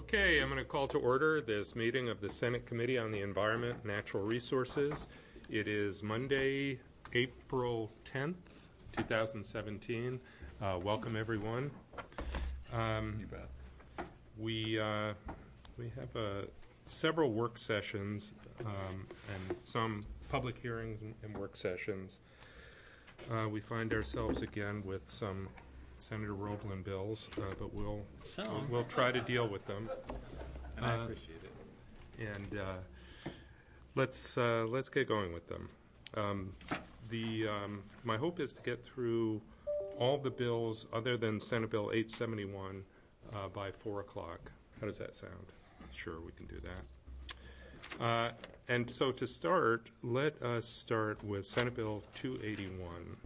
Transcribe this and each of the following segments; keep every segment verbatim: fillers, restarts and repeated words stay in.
Okay, I'm going to call to order this meeting of the Senate Committee on the Environment and Natural Resources. It is Monday, April tenth, twenty seventeen. Uh, welcome, everyone. Um, you bet. We, uh, we have uh, several work sessions um, and some public hearings and, and work sessions. Uh, we find ourselves again with some Senator Roeblen bills, uh, but we'll, we'll we'll try to deal with them. And I appreciate it. And uh, let's uh, let's get going with them. Um, the um, my hope is to get through all the bills other than Senate Bill eight seventy-one uh, by four o'clock. How does that sound? Sure, we can do that. Uh, and so to start, let us start with Senate Bill two eighty-one.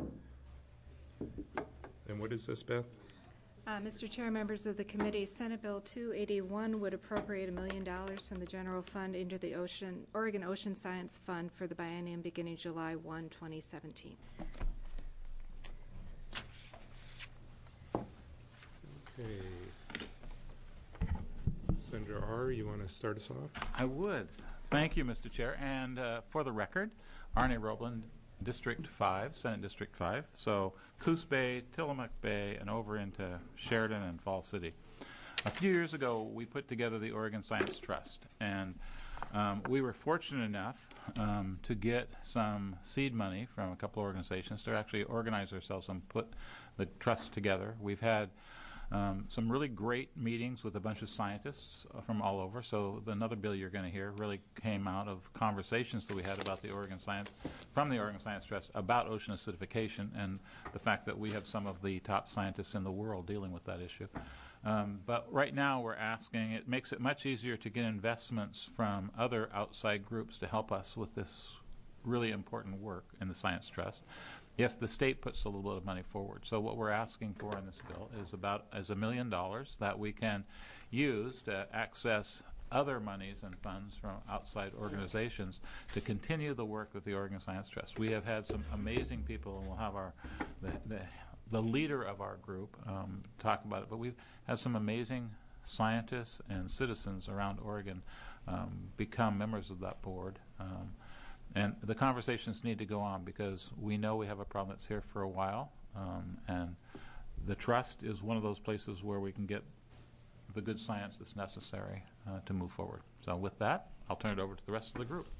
And what is this, Beth? Uh, Mister Chair, members of the committee, Senate Bill two eighty-one would appropriate a million dollars from the general fund into the Ocean, Oregon Ocean Science Fund for the biennium beginning July first, twenty seventeen. Okay. Senator R., you want to start us off? I would. Thank you, Mister Chair. And uh, for the record, Arne Roeblen, District five, Senate District five, so Coos Bay, Tillamook Bay, and over into Sheridan and Fall City. A few years ago, we put together the Oregon Science Trust, and um, we were fortunate enough um, to get some seed money from a couple of organizations to actually organize ourselves and put the trust together. We've had Um, some really great meetings with a bunch of scientists from all over. So the another bill you're going to hear really came out of conversations that we had about the Oregon Science, from the Oregon Science Trust about ocean acidification and the fact that we have some of the top scientists in the world dealing with that issue. Um, but right now we're asking, it makes it much easier to get investments from other outside groups to help us with this really important work in the Science Trust if the state puts a little bit of money forward. So what we're asking for in this bill is about is a million dollars that we can use to access other monies and funds from outside organizations to continue the work with the Oregon Science Trust. We have had some amazing people, and we'll have our the the, the leader of our group um, talk about it, but we've had some amazing scientists and citizens around Oregon um, become members of that board. Um, And the conversations need to go on because we know we have a problem that's here for a while, um, and the trust is one of those places where we can get the good science that's necessary uh, to move forward. So with that, I'll turn it over to the rest of the group.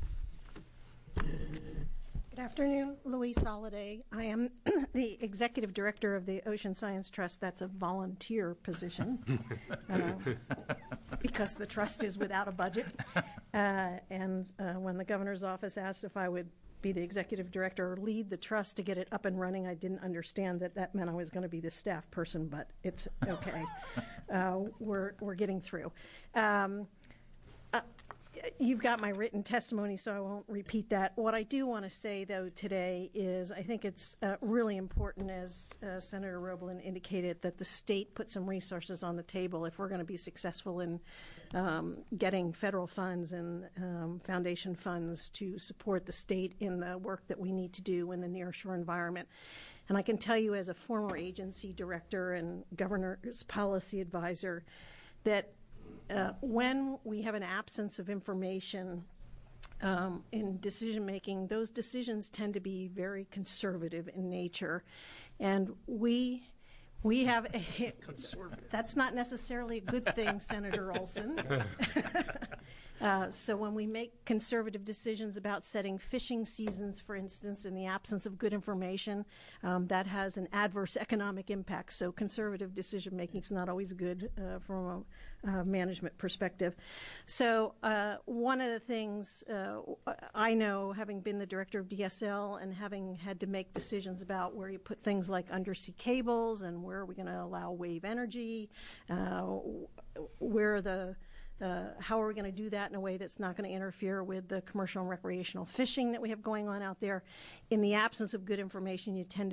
Good afternoon, Louise Soliday. I am the executive director of the Ocean Science Trust. That's a volunteer position uh, because the trust is without a budget. Uh, and uh, when the governor's office asked if I would be the executive director or lead the trust to get it up and running, I didn't understand that that meant I was going to be the staff person, but it's okay. uh, we're, we're getting through. Um, uh, You've got my written testimony, so I won't repeat that. What I do want to say, though, today is I think it's uh, really important, as uh, Senator Roeblen indicated, that the state put some resources on the table if we're going to be successful in um, getting federal funds and um, foundation funds to support the state in the work that we need to do in the nearshore environment. And I can tell you as a former agency director and governor's policy advisor that Uh, when we have an absence of information um, in decision making, those decisions tend to be very conservative in nature, and we we have a, that's not necessarily a good thing, Senator Olson. Uh, so when we make conservative decisions about setting fishing seasons, for instance, in the absence of good information, um, that has an adverse economic impact. So conservative decision making is not always good uh, from a uh, management perspective. So uh, one of the things uh, I know, having been the director of D S L and having had to make decisions about where you put things like undersea cables and where are we going to allow wave energy, uh, where the Uh, how are we going to do that in a way that's not going to interfere with the commercial and recreational fishing that we have going on out there? In the absence of good information, you tend to be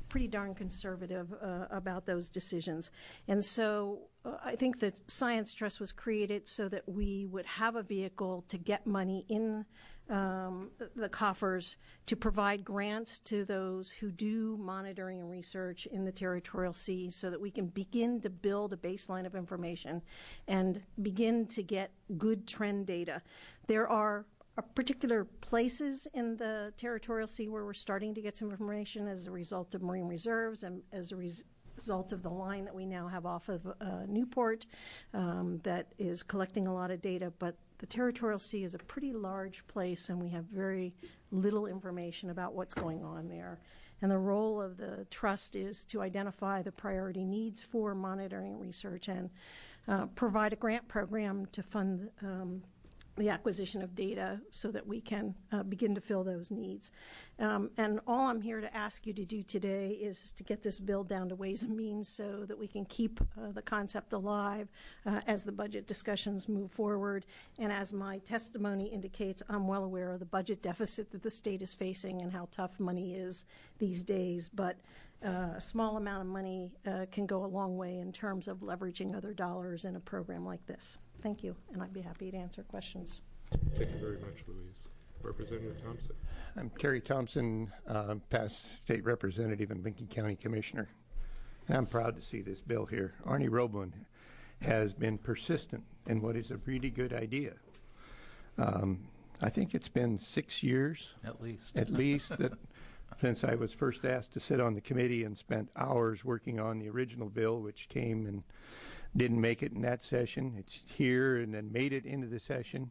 pretty darn conservative uh, about those decisions. And so uh, I think that Science Trust was created so that we would have a vehicle to get money in um, the coffers to provide grants to those who do monitoring and research in the territorial sea so that we can begin to build a baseline of information and begin to get good trend data. There are uh, particular places in the territorial sea where we're starting to get some information as a result of marine reserves and as a res- result of the line that we now have off of uh, Newport um, that is collecting a lot of data. But the territorial sea is a pretty large place, and we have very little information about what's going on there. And the role of the trust is to identify the priority needs for monitoring and research and uh, provide a grant program to fund um, the acquisition of data so that we can uh, begin to fill those needs. Um, and all I'm here to ask you to do today is to get this bill down to Ways and Means so that we can keep uh, the concept alive uh, as the budget discussions move forward. And as my testimony indicates, I'm well aware of the budget deficit that the state is facing and how tough money is these days. But uh, a small amount of money uh, can go a long way in terms of leveraging other dollars in a program like this. Thank you, and I'd be happy to answer questions. Thank you very much, Louise. Representative Thompson. I'm Kerry Thompson, uh, past state representative and Lincoln County Commissioner. And I'm proud to see this bill here. Arnie Roebland has been persistent in what is a really good idea. Um, I think it's been six years, At least. at least, that since I was first asked to sit on the committee and spent hours working on the original bill, which came and didn't make it in that session. It's here and then made it into the session.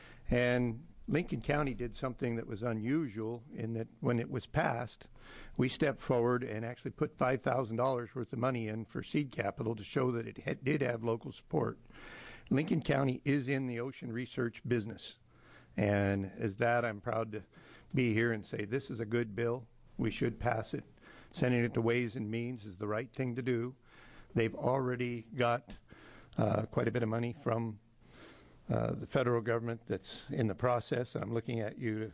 And Lincoln County did something that was unusual in that when it was passed, we stepped forward and actually put five thousand dollars worth of money in for seed capital to show that it had, did have local support. Lincoln County is in the ocean research business. And as that, I'm proud to be here and say this is a good bill. We should pass it. Sending it to Ways and Means is the right thing to do. They've already got uh, quite a bit of money from uh, the federal government that's in the process. I'm looking at you.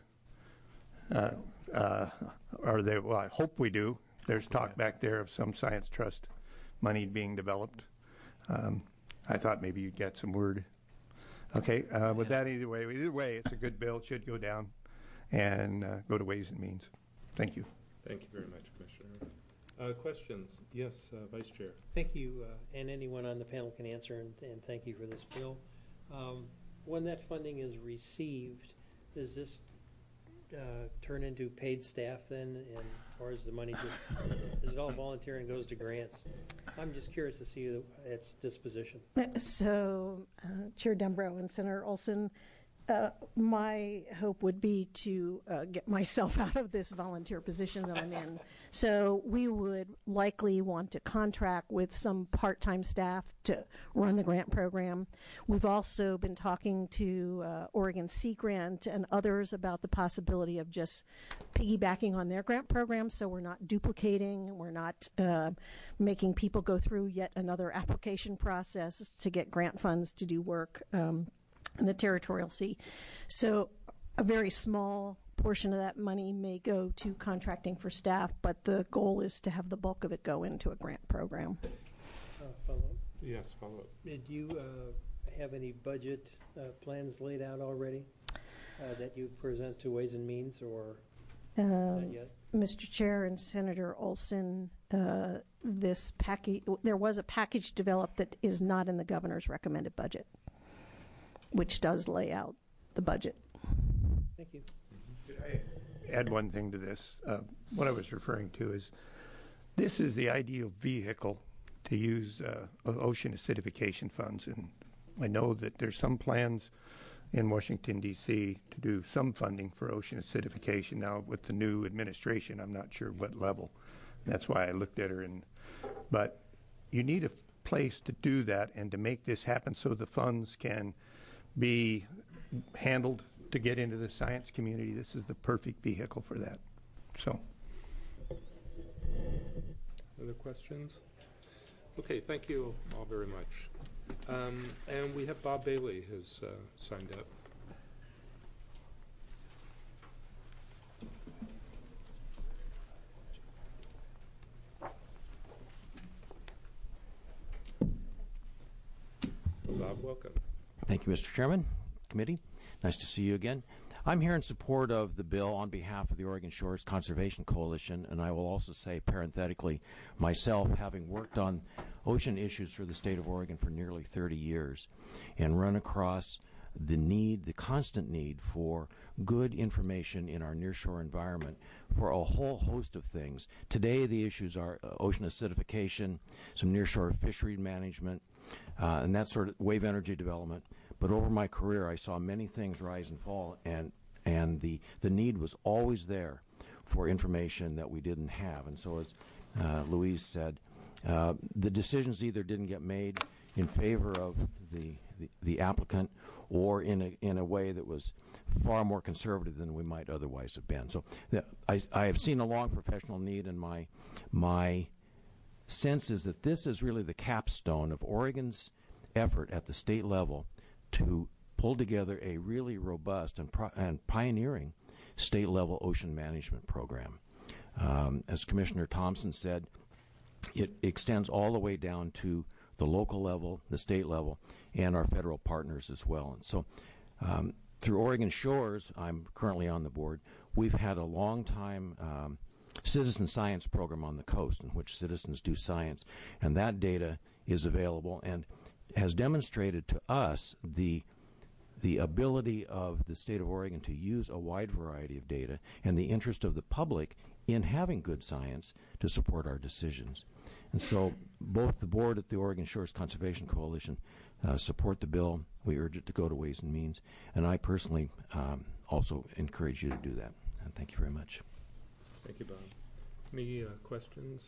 Uh, uh, are they? Well, I hope we do. There's talk back there of some Science Trust money being developed. Um, I thought maybe you'd get some word. Okay. Uh, with that, either way, either way, it's a good bill. It should go down and uh, go to Ways and Means. Thank you. Thank you very much, Commissioner. Uh, questions? Yes, uh, Vice Chair. Thank you, uh, and anyone on the panel can answer, and, and thank you for this bill. Um, when that funding is received, does this uh, turn into paid staff then, and or is the money just, is it all volunteer and goes to grants? I'm just curious to see its disposition. So, uh, Chair Dembrow and Senator Olson, Uh, my hope would be to uh, get myself out of this volunteer position that I'm in. So we would likely want to contract with some part-time staff to run the grant program. We've also been talking to uh, Oregon Sea Grant and others about the possibility of just piggybacking on their grant program so we're not duplicating, we're not uh, making people go through yet another application process to get grant funds to do work um, in the territorial sea. So a very small portion of that money may go to contracting for staff, but the goal is to have the bulk of it go into a grant program. Uh, follow up. Yes, follow up. Did you uh, have any budget uh, plans laid out already uh, that you present to Ways and Means, or Um, not yet? Mister Chair and Senator Olson, uh, this package, there was a package developed that is not in the governor's recommended budget, which does lay out the budget. Thank you. Could I add one thing to this? Uh, what I was referring to is this is the ideal vehicle to use uh, ocean acidification funds. And I know that there's some plans in Washington, D C to do some funding for ocean acidification. Now, with the new administration, I'm not sure what level. That's why I looked at her. And but you need a place to do that and to make this happen so the funds can be handled to get into the science community. This is the perfect vehicle for that. So, Other questions? Okay, thank you all very much. Um, and we have Bob Bailey who's uh, signed up. welcome. Thank you, Mister Chairman, committee. Nice to see you again. I'm here in support of the bill on behalf of the Oregon Shores Conservation Coalition, and I will also say parenthetically, myself, having worked on ocean issues for the state of Oregon for nearly thirty years and run across the need, the constant need for good information in our nearshore environment for a whole host of things. Today, the issues are uh, ocean acidification, some nearshore fishery management, uh, and that sort of wave energy development. But over my career, I saw many things rise and fall, and and the, the need was always there for information that we didn't have. And so, as uh, Louise said, uh, the decisions either didn't get made in favor of the, the, the applicant or in a, in a way that was far more conservative than we might otherwise have been. So the, I, I have seen a long professional need, and my, my sense is that this is really the capstone of Oregon's effort at the state level to pull together a really robust and, pro- and pioneering state-level ocean management program. Um, as Commissioner Thompson said, it extends all the way down to the local level, the state level, and our federal partners as well. And so um, through Oregon Shores, I'm currently on the board, we've had a long time um, citizen science program on the coast in which citizens do science, and that data is available and has demonstrated to us the the ability of the state of Oregon to use a wide variety of data and the interest of the public in having good science to support our decisions. And so both the board at the Oregon Shores Conservation Coalition uh, support the bill. We urge it to go to Ways and Means. And I personally um, also encourage you to do that. And thank you very much. Thank you, Bob. Any uh, questions?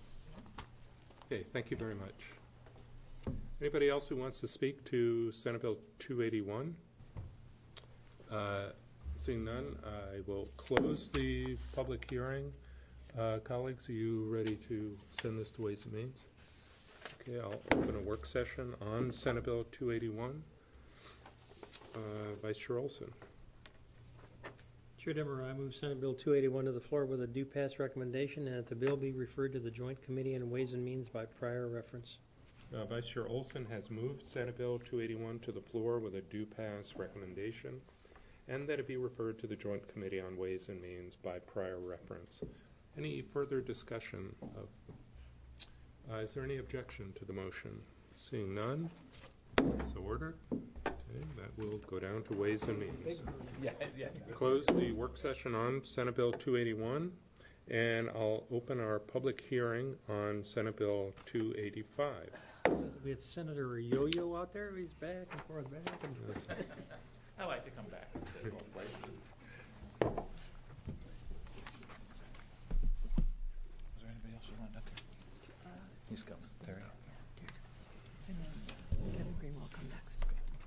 Okay, thank you very much. Anybody else who wants to speak to Senate Bill two eighty-one? Uh, seeing none, I will close the public hearing. Uh, colleagues, are you ready to send this to Ways and Means? Okay, I'll open a work session on Senate Bill two eighty-one. Uh, Vice Chair Olson. Chair Demmer, I move Senate Bill two eighty-one to the floor with a due pass recommendation, and that the bill be referred to the Joint Committee on Ways and Means by prior reference. Uh, Vice Chair Olson has moved Senate Bill two eighty-one to the floor with a due pass recommendation, and that it be referred to the Joint Committee on Ways and Means by prior reference. Any further discussion of, uh, is there any objection to the motion? Seeing none, so ordered. Okay, that will go down to Ways and Means. Yeah, yeah. Close the work session on Senate Bill two eighty-one, and I'll open our public hearing on Senate Bill two eighty-five. We had Senator Yo-Yo out there. He's back and forth, back and forth. I like to come back and sit both places. Is there anybody else who wanted to? He's coming. Terry. And then Kevin Green will come next.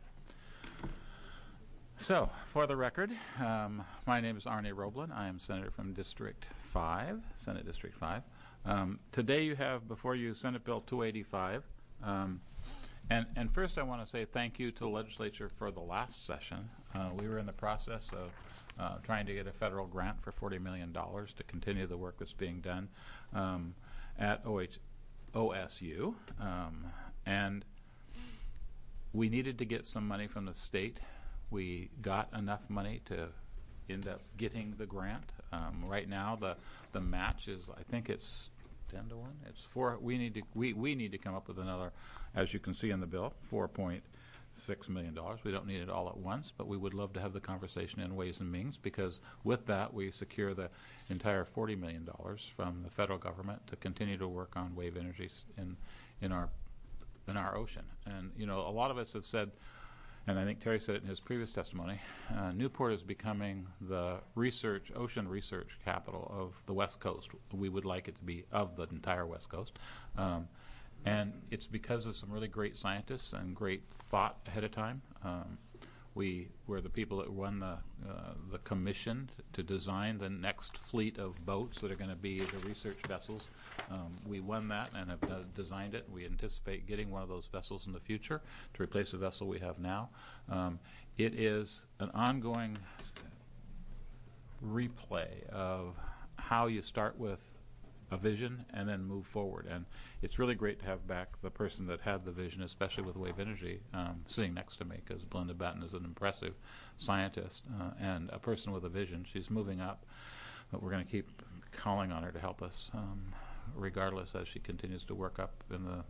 So, for the record, um, my name is Arne Roblin. I am Senator from District five, Senate District five. Um, today you have before you Senate Bill two eighty-five. Um, and, and first I want to say thank you to the legislature for the last session. Uh, we were in the process of uh, trying to get a federal grant for forty million dollars to continue the work that's being done um, at O H, O S U. Um, and we needed to get some money from the state. We got enough money to end up getting the grant. Um, right now, the the match is, I think it's ten to one. It's four. We need to we, we need to come up with another, as you can see in the bill, four point six million dollars. We don't need it all at once, but we would love to have the conversation in Ways and Means, because with that we secure the entire forty million dollars from the federal government to continue to work on wave energy in in our in our ocean. And you know, a lot of us have said, and I think Terry said it in his previous testimony, uh, Newport is becoming the research, ocean research capital of the West Coast. We would like it to be of the entire West Coast. Um, and it's because of some really great scientists and great thought ahead of time. Um, we were the people that won the, uh, the commission to design the next fleet of boats that are going to be the research vessels. Um, we won that and have uh, designed it. We anticipate getting one of those vessels in the future to replace the vessel we have now. Um, it is an ongoing replay of how you start with a vision and then move forward. And it's really great to have back the person that had the vision, especially with wave energy, um, sitting next to me, because Belinda Batten is an impressive scientist uh, and a person with a vision. She's moving up, but we're going to keep calling on her to help us, um, regardless, as she continues to work up in the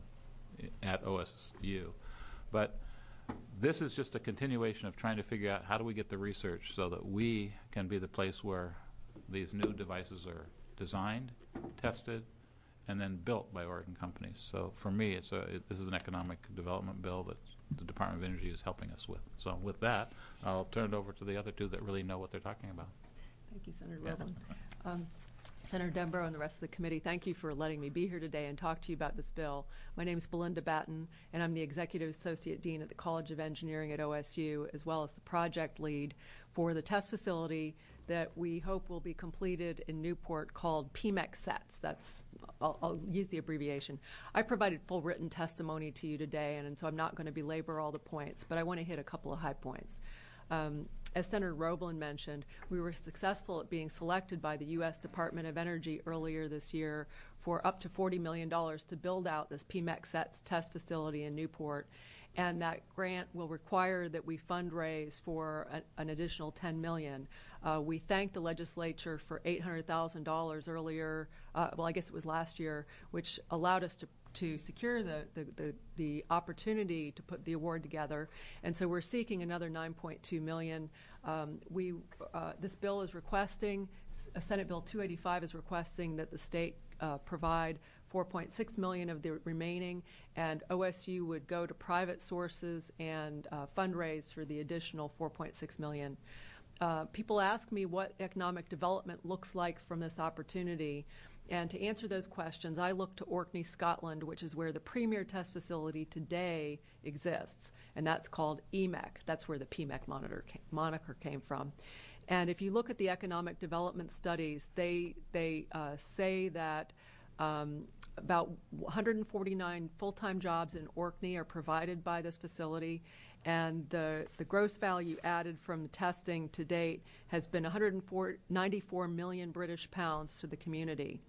at O S U. But this is just a continuation of trying to figure out how do we get the research so that we can be the place where these new devices are designed, tested, and then built by Oregon companies. So for me, it's a it, this is an economic development bill that the Department of Energy is helping us with. So with that, I'll turn it over to the other two that really know what they're talking about. Thank you, Senator Roblin. Um, Senator Denbrough and the rest of the committee, thank you for letting me be here today and talk to you about this bill. My name is Belinda Batten, and I'm the Executive Associate Dean at the College of Engineering at O S U, as well as the project lead for the test facility that we hope will be completed in Newport called P M E C SETS. That's, I'll, I'll use the abbreviation. I provided full written testimony to you today, and, and so I'm not going to belabor all the points, but I want to hit a couple of high points. Um, as Senator Roblin mentioned, we were successful at being selected by the U S Department of Energy earlier this year for up to forty million dollars to build out this P M E C SETS test facility in Newport. And that grant will require that we fundraise for a, an additional ten million dollars. Uh, we thank the legislature for eight hundred thousand dollars earlier, uh, well, I guess it was last year, which allowed us to to secure the, the, the, the opportunity to put the award together. And so we're seeking another nine point two million dollars. Um, we, uh, this bill is requesting, uh, Senate Bill two eighty-five is requesting that the state uh, provide four point six million dollars of the remaining, and O S U would go to private sources and uh, fundraise for the additional four point six million dollars. Uh, people ask me what economic development looks like from this opportunity. And to answer those questions, I look to Orkney, Scotland, which is where the premier test facility today exists, and that's called E M E C. That's where the P M E C monitor came, moniker came from. And if you look at the economic development studies, they they uh, say that um, about one hundred forty-nine full-time jobs in Orkney are provided by this facility, and the, the gross value added from the testing to date has been one hundred ninety-four million British pounds to the community.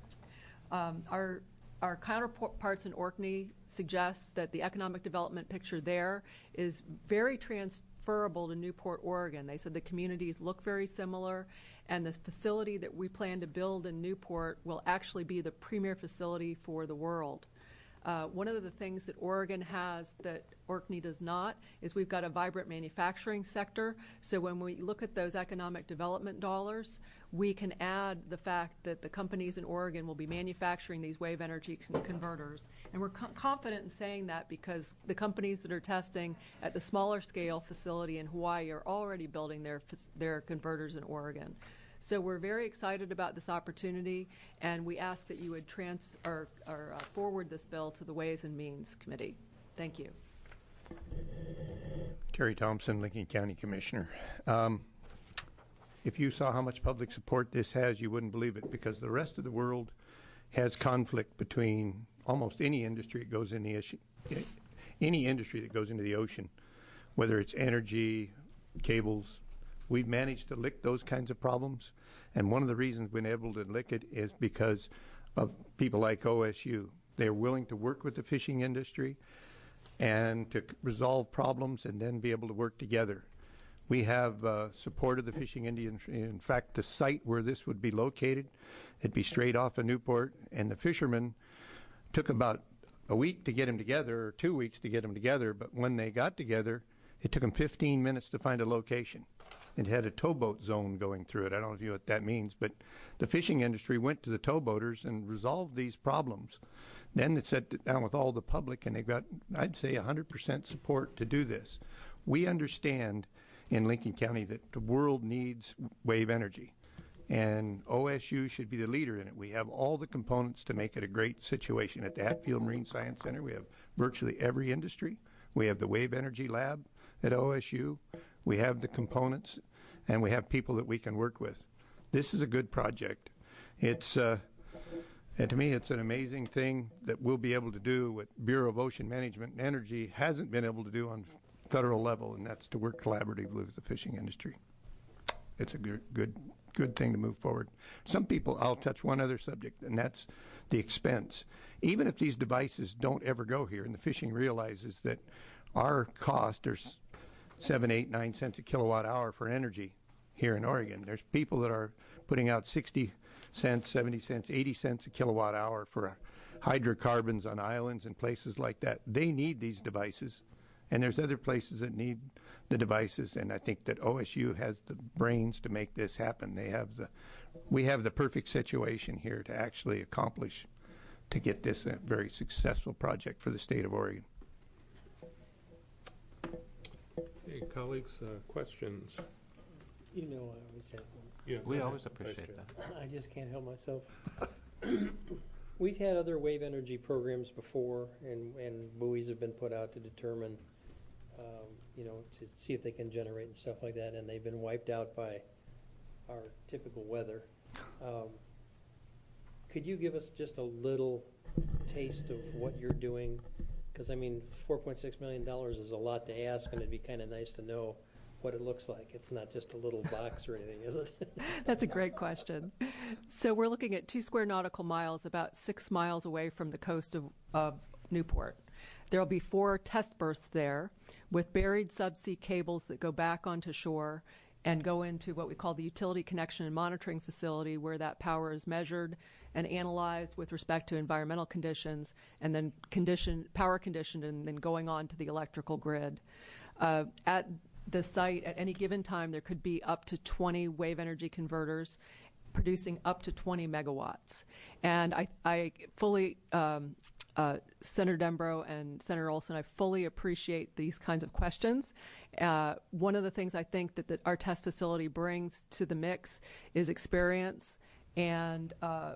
Um, our our counterparts in Orkney suggest that the economic development picture there is very transferable to Newport, Oregon. They said the communities look very similar, and the facility that we plan to build in Newport will actually be the premier facility for the world. Uh, one of the things that Oregon has that Orkney does not is we've got a vibrant manufacturing sector. So when we look at those economic development dollars, we can add the fact that the companies in Oregon will be manufacturing these wave energy con- converters. And we're co- confident in saying that because the companies that are testing at the smaller scale facility in Hawaii are already building their, their converters in Oregon. So we're very excited about this opportunity, and we ask that you would trans or, or uh, forward this bill to the Ways and Means Committee. Thank you. Terry Thompson, Lincoln County Commissioner. Um, if you saw how much public support this has, you wouldn't believe it, because the rest of the world has conflict between almost any industry that goes in the ocean, any industry that goes into the ocean, whether it's energy, cables. We've managed to lick those kinds of problems, and one of the reasons we've been able to lick it is because of people like O S U. They're willing to work with the fishing industry and to resolve problems and then be able to work together. We have uh, supported the fishing industry. In fact, the site where this would be located, it'd be straight off of Newport, and the fishermen took about a week to get them together, or two weeks to get them together, but when they got together, it took them fifteen minutes to find a location. It had a towboat zone going through it. I don't know if you know what that means, but the fishing industry went to the towboaters and resolved these problems. Then it sat down with all the public, and they've got, I'd say, one hundred percent support to do this. We understand in Lincoln County that the world needs wave energy, and O S U should be the leader in it. We have all the components to make it a great situation. At the Hatfield Marine Science Center, we have virtually every industry. We have the Wave Energy Lab at O S U. We have the components, and we have people that we can work with. This is a good project. It's, uh, and to me, it's an amazing thing that we'll be able to do what Bureau of Ocean Management and Energy hasn't been able to do on federal level, and that's to work collaboratively with the fishing industry. it's a good, good, good thing to move forward. Some people, I'll touch one other subject, and that's the expense. Even if these devices don't ever go here, and the fishing realizes that our cost is seven, eight, nine cents a kilowatt hour for energy here in Oregon. There's people that are putting out sixty cents, seventy cents, eighty cents a kilowatt hour for hydrocarbons on islands and places like that. They need these devices, and there's other places that need the devices, and I think that O S U has the brains to make this happen. They have the, we have the perfect situation here to actually accomplish, to get this a very successful project for the state of Oregon. Hey, colleagues, uh, questions? You know I always have one. Yeah, We go always ahead, appreciate Vice that. Chair. I just can't help myself. We've had other wave energy programs before, and, and buoys have been put out to determine, um, you know, to see if they can generate and stuff like that, and they've been wiped out by our typical weather. Um, could you give us just a little taste of what you're doing? Because, I mean, four point six million dollars is a lot to ask, and it'd be kind of nice to know what it looks like. It's not just a little box or anything, is it? That's a great question. So we're looking at two square nautical miles, about six miles away from the coast of, of Newport. There will be four test berths there with buried subsea cables that go back onto shore and go into what we call the utility connection and monitoring facility, where that power is measured and analyzed with respect to environmental conditions, and then condition, power conditioned, and then going on to the electrical grid. Uh, at the site, at any given time, there could be up to twenty wave energy converters producing up to twenty megawatts. And I, I fully, um, uh, Senator Dembro and Senator Olson, I fully appreciate these kinds of questions. Uh, one of the things I think that, that our test facility brings to the mix is experience, and uh,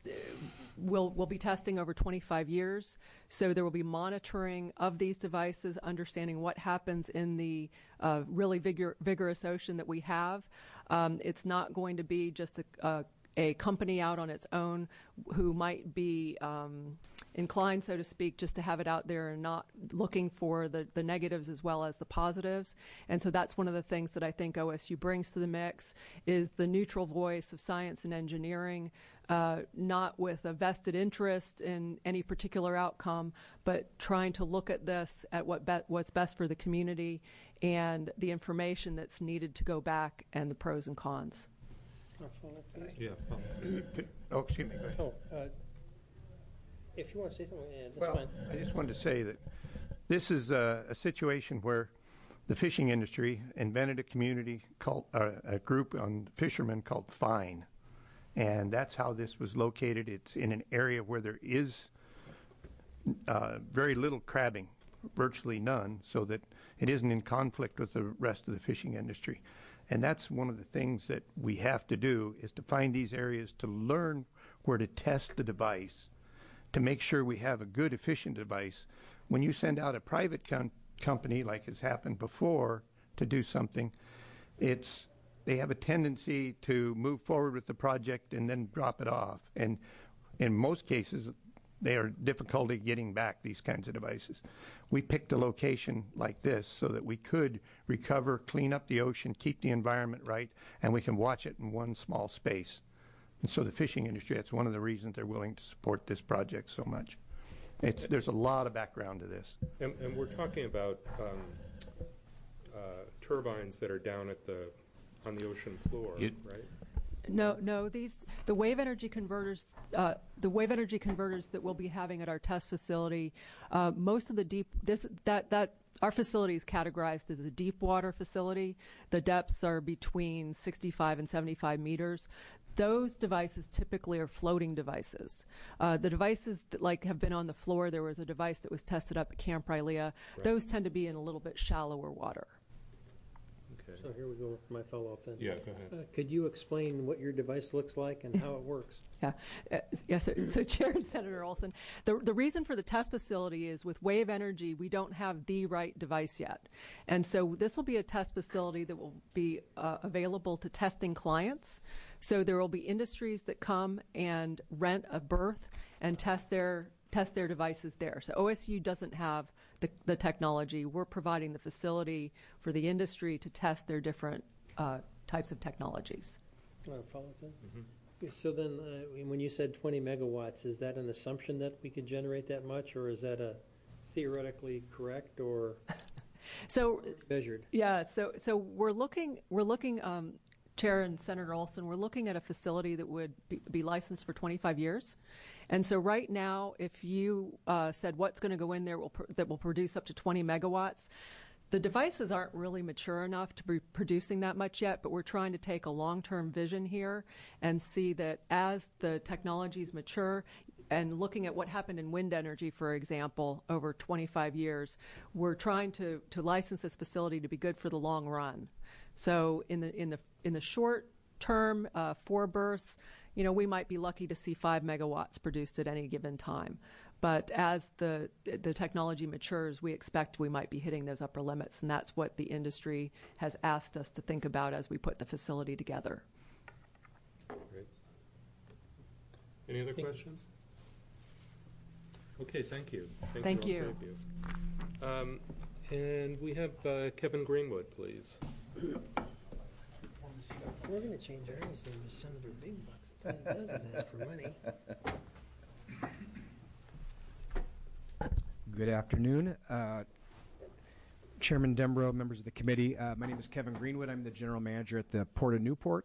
We'll, we'll be testing over twenty-five years, so there will be monitoring of these devices, understanding what happens in the uh, really vigor, vigorous ocean that we have. Um, it's not going to be just a, a, a company out on its own who might be um, inclined, so to speak, just to have it out there and not looking for the, the negatives as well as the positives. And so that's one of the things that I think O S U brings to the mix, is the neutral voice of science and engineering, uh, not with a vested interest in any particular outcome, but trying to look at this, at what be- what's best for the community and the information that's needed to go back, and the pros and cons. I'll follow up, please. Yeah, Paul. Oh, excuse me. Go ahead. Oh, uh, if you want to say something, yeah, that's Well, fine. I just wanted to say that this is a, a situation where the fishing industry invented a community called, uh, a group on fishermen called FINE. And that's how this was located. It's in an area where there is uh, very little crabbing, virtually none, so that it isn't in conflict with the rest of the fishing industry. And that's one of the things that we have to do, is to find these areas to learn where to test the device, to make sure we have a good, efficient device. When you send out a private com- company, like has happened before, to do something, it's they have a tendency to move forward with the project and then drop it off. And in most cases, they are difficulty getting back these kinds of devices. We picked a location like this so that we could recover, clean up the ocean, keep the environment right, and we can watch it in one small space. And so the fishing industry, that's one of the reasons they're willing to support this project so much. It's, there's a lot of background to this. And, and we're talking about um, uh, turbines that are down at the on the ocean floor, You- right? No, no. These the wave energy converters, uh, the wave energy converters that we'll be having at our test facility. Uh, most of the deep this that that our facility is categorized as a deep water facility. The depths are between sixty-five and seventy-five meters. Those devices typically are floating devices. Uh, the devices that like have been on the floor, there was a device that was tested up at Camp Rylea. Right. Those tend to be in a little bit shallower water. Okay. So here we go with my follow-up then. Yeah, go ahead. Uh, could you explain what your device looks like and how it works? Yeah, uh, yeah. So, so Chair and Senator Olson, the the reason for the test facility is with wave energy, we don't have the right device yet, and so this will be a test facility that will be uh, available to testing clients. So there will be industries that come and rent a berth and test their test their devices there. So O S U doesn't have the, the technology. We're providing the facility for the industry to test their different uh, types of technologies. Want to follow up then? Okay, so then, uh, when you said twenty megawatts, is that an assumption that we could generate that much, or is that a theoretically correct or So, measured? yeah, so so we're looking we're looking, um, Chair and Senator Olson, we're looking at a facility that would be, be licensed for twenty-five years. And so right now, if you uh, said what's going to go in there will pr- that will produce up to twenty megawatts, the devices aren't really mature enough to be producing that much yet, but we're trying to take a long-term vision here and see that as the technologies mature, and looking at what happened in wind energy, for example, over twenty-five years, we're trying to, to license this facility to be good for the long run. So in the in the in the short term, uh, four bursts, you know, we might be lucky to see five megawatts produced at any given time. But as the the technology matures, we expect we might be hitting those upper limits, and that's what the industry has asked us to think about as we put the facility together. Great. Any other questions? Okay, thank you. Thank, Thank you. you. all three of you. Um, and we have uh, Kevin Greenwood, please. We're going to change ours name to Senator Big Bucks. That's all he does is ask for money. Good afternoon. Uh, Chairman Dembro, members of the committee. Uh, my name is Kevin Greenwood. I'm the general manager at the Port of Newport.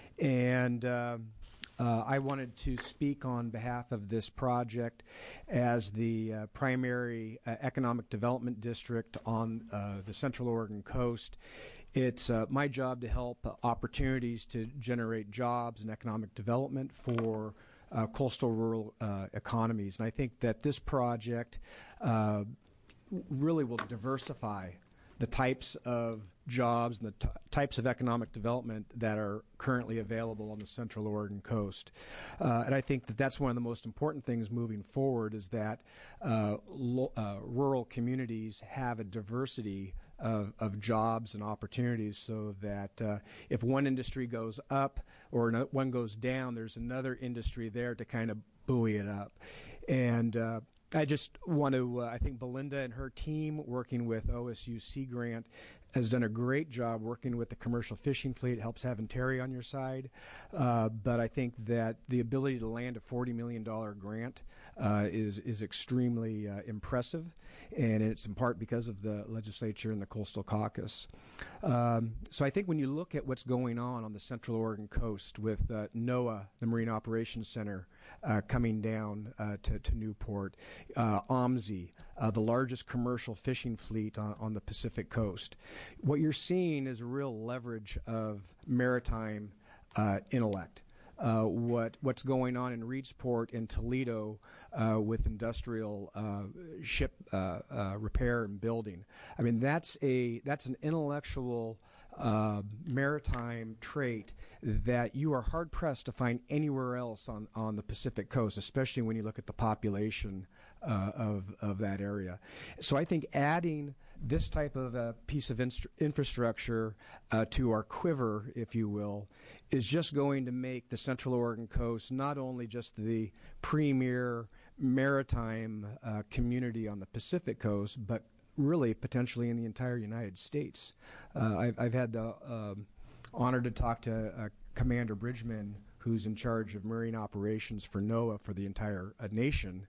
And uh, uh, I wanted to speak on behalf of this project as the uh, primary uh, economic development district on uh, the Central Oregon coast. It's uh, my job to help uh, opportunities to generate jobs and economic development for Uh, coastal rural uh, economies. And I think that this project uh, really will diversify the types of jobs and the t- types of economic development that are currently available on the Central Oregon coast. Uh, and I think that that's one of the most important things moving forward is that uh, lo- uh, rural communities have a diversity Of, of jobs and opportunities so that uh, if one industry goes up or no, one goes down, there's another industry there to kind of buoy it up. And uh, I just want to, uh, I think Belinda and her team working with O S U Sea Grant has done a great job working with the commercial fishing fleet. It helps having Terry on your side. Uh, but I think that the ability to land a forty million dollars grant uh, is, is extremely uh, impressive. And it's in part because of the legislature and the Coastal Caucus. Um, so I think when you look at what's going on on the Central Oregon coast with uh, NOAA, the Marine Operations Center, uh, coming down uh, to, to Newport, uh, OMSI, uh, the largest commercial fishing fleet on, on the Pacific coast, what you're seeing is a real leverage of maritime uh, intellect. Uh, what what's going on in Reedsport and Toledo uh, with industrial uh, ship uh, uh, repair and building. I mean, that's a that's an intellectual uh, maritime trait that you are hard pressed to find anywhere else on, on the Pacific coast, especially when you look at the population uh, of of that area. So I think adding this type of a piece of instru- infrastructure uh, to our quiver, if you will, is just going to make the Central Oregon coast not only just the premier maritime uh, community on the Pacific coast, but really potentially in the entire United States. Uh, I've, I've had the uh, honor to talk to uh, Commander Bridgman, who's in charge of marine operations for NOAA for the entire uh, nation,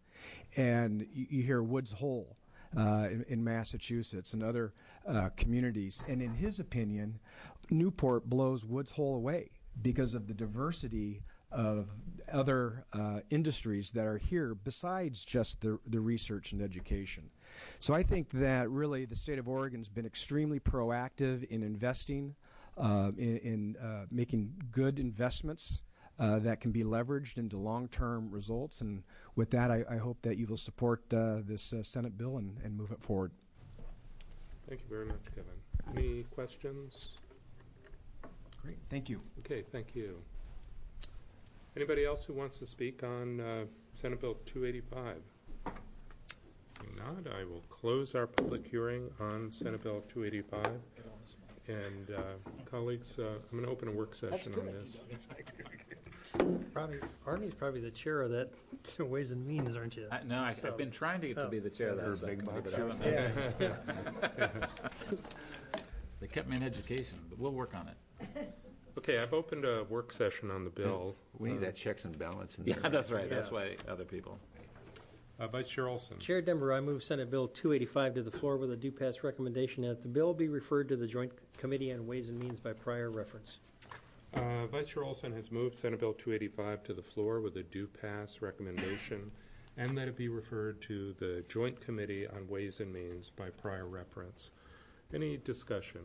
and you, you hear Woods Hole Uh, in, in Massachusetts and other uh, communities. And in his opinion, Newport blows Woods Hole away because of the diversity of other uh, industries that are here besides just the, the research and education. So I think that really the state of Oregon has been extremely proactive in investing, uh, in, in uh, making good investments Uh, that can be leveraged into long-term results. And with that, I, I hope that you will support uh, this uh, Senate bill and, and move it forward. Thank you very much, Kevin. Any questions? Great. Thank you. Okay, thank you. Anybody else who wants to speak on uh, Senate Bill two eighty-five? Seeing not, I will close our public hearing on Senate Bill two eighty-five. And uh, colleagues, uh, I'm going to open a work session on this. Probably, Arnie's probably the chair of that Ways and Means, aren't you? I, no, I, So- I've been trying to get to Oh. be the chair of that. Big subcommittee, but I box. haven't- Yeah. They kept me in education, but we'll work on it. Okay, I've opened a work session on the bill. We need Uh, that checks and balance in Yeah, there. that's right. That's Yeah. why other people. Uh, Vice Chair Olson. Chair Dember, I move Senate Bill two eighty-five to the floor with a due pass recommendation that the bill be referred to the Joint Committee on Ways and Means by prior reference. Uh, Vice Chair Olson has moved Senate Bill two eighty-five to the floor with a due pass recommendation and that it be referred to the Joint Committee on Ways and Means by prior reference. Any discussion?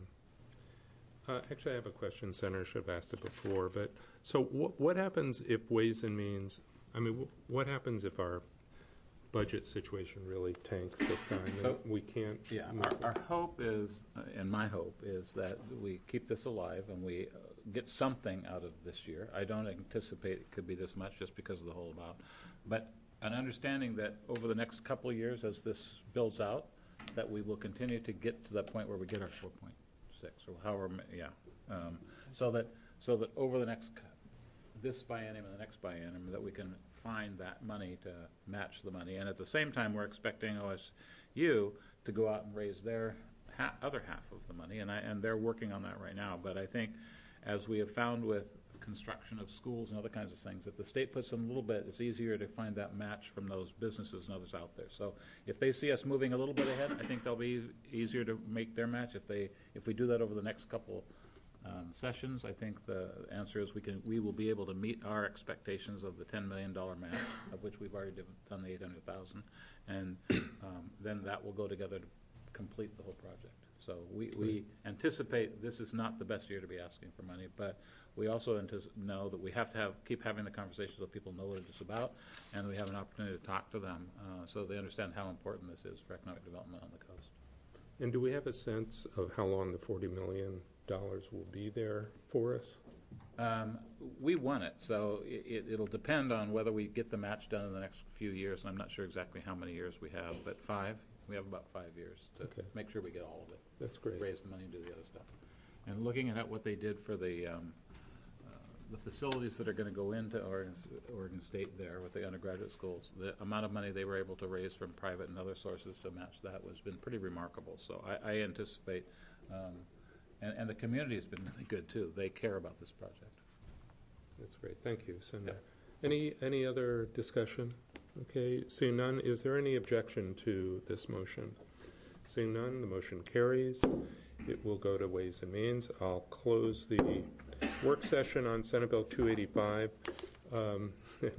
Uh, actually, I have a question. Senator should have asked it before, but so wh- what happens if Ways and Means, I mean, wh- what happens if our budget situation really tanks this time and So- we can't? Yeah, move our, our hope is, uh, and my hope is that we keep this alive and we uh, get something out of this year. I don't anticipate it could be this much just because of the whole about, but an understanding that over the next couple of years as this builds out, that we will continue to get to that point where we get our four point six or however, ma- yeah. Um, so that, so that over the next, c- this biennium and the next biennium, that we can find that money to match the money. And at the same time, we're expecting O S U to go out and raise their ha- other half of the money, and I, and they're working on that right now. But I think, as we have found with construction of schools and other kinds of things, if the state puts in a little bit, it's easier to find that match from those businesses and others out there. So if they see us moving a little bit ahead, I think they'll be easier to make their match. If they, if we do that over the next couple Um, sessions, I think the answer is we can we will be able to meet our expectations of the ten million dollar match, of which we've already done the eight hundred thousand, and um, then that will go together to complete the whole project. So we, we anticipate this is not the best year to be asking for money, but we also antici- know that we have to have keep having the conversations so people know what it is about, and we have an opportunity to talk to them uh, so they understand how important this is for economic development on the coast. And do we have a sense of how long the forty million dollars will be there for us? Um, we won it, so it, it'll depend on whether we get the match done in the next few years. And I'm not sure exactly how many years we have, but five. We have about five years to Okay. make sure we get all of it. That's great. Raise the money and do the other stuff. And looking at what they did for the um, uh, the facilities that are going to go into Oregon, Oregon State there with the undergraduate schools, the amount of money they were able to raise from private and other sources to match that was been pretty remarkable. So I, I anticipate. Um, And, and the community has been really good, too. They care about this project. That's great. Thank you, Senator. Any, any other discussion? Okay, seeing none, is there any objection to this motion? Seeing none, the motion carries. It will go to Ways and Means. I'll close the work session on Senate Bill two eighty-five. Um,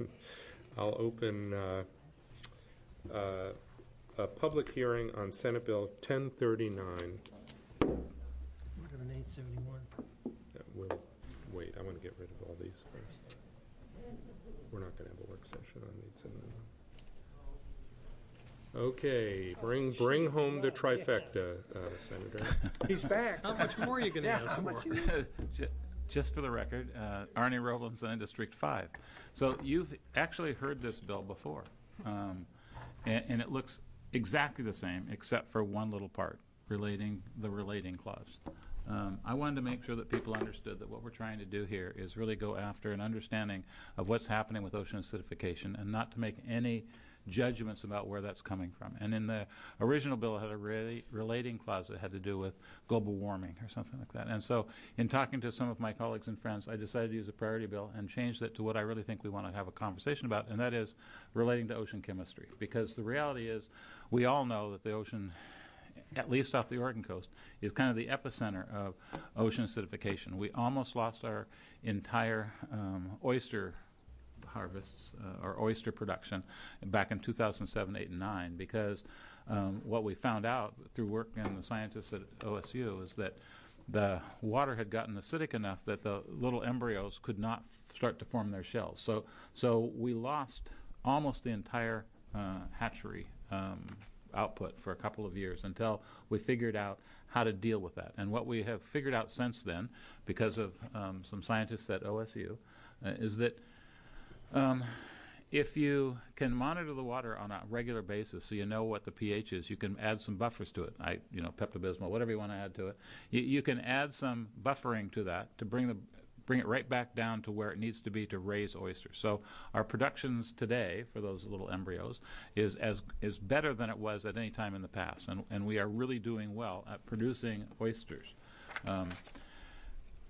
I'll open uh, uh, a public hearing on Senate Bill ten thirty-nine. eight seventy-one. Uh, We'll wait. I want to get rid of all these first. We're not going to have a work session on eight seventy-one. Okay, bring bring home the trifecta, uh, Senator. He's back. How much more are you going to Yeah, ask how for? much you Ju- Just for the record, uh, Arnie Robles in District five. So you've actually heard this bill before, um, and, and it looks exactly the same except for one little part, relating the relating clause. Um, I wanted to make sure that people understood that what we're trying to do here is really go after an understanding of what's happening with ocean acidification and not to make any judgments about where that's coming from. And in the original bill, it had a rela- relating clause that had to do with global warming or something like that. And so in talking to some of my colleagues and friends, I decided to use a priority bill and change that to what I really think we want to have a conversation about, and that is relating to ocean chemistry. Because the reality is we all know that the ocean, at least off the Oregon coast, is kind of the epicenter of ocean acidification. We almost lost our entire um, oyster harvests uh, or oyster production back in two thousand seven, eight, and nine because um, what we found out through work and the scientists at O S U is that the water had gotten acidic enough that the little embryos could not f- start to form their shells. So, so we lost almost the entire uh, hatchery um, output for a couple of years until we figured out how to deal with that. And what we have figured out since then, because of um, some scientists at O S U, uh, is that um, if you can monitor the water on a regular basis so you know what the pH is, you can add some buffers to it. I, you know, Pepto-Bismol, whatever you want to add to it. You, you can add some buffering to that to bring the bring it right back down to where it needs to be to raise oysters. So our productions today for those little embryos is as is better than it was at any time in the past, and and we are really doing well at producing oysters. Um,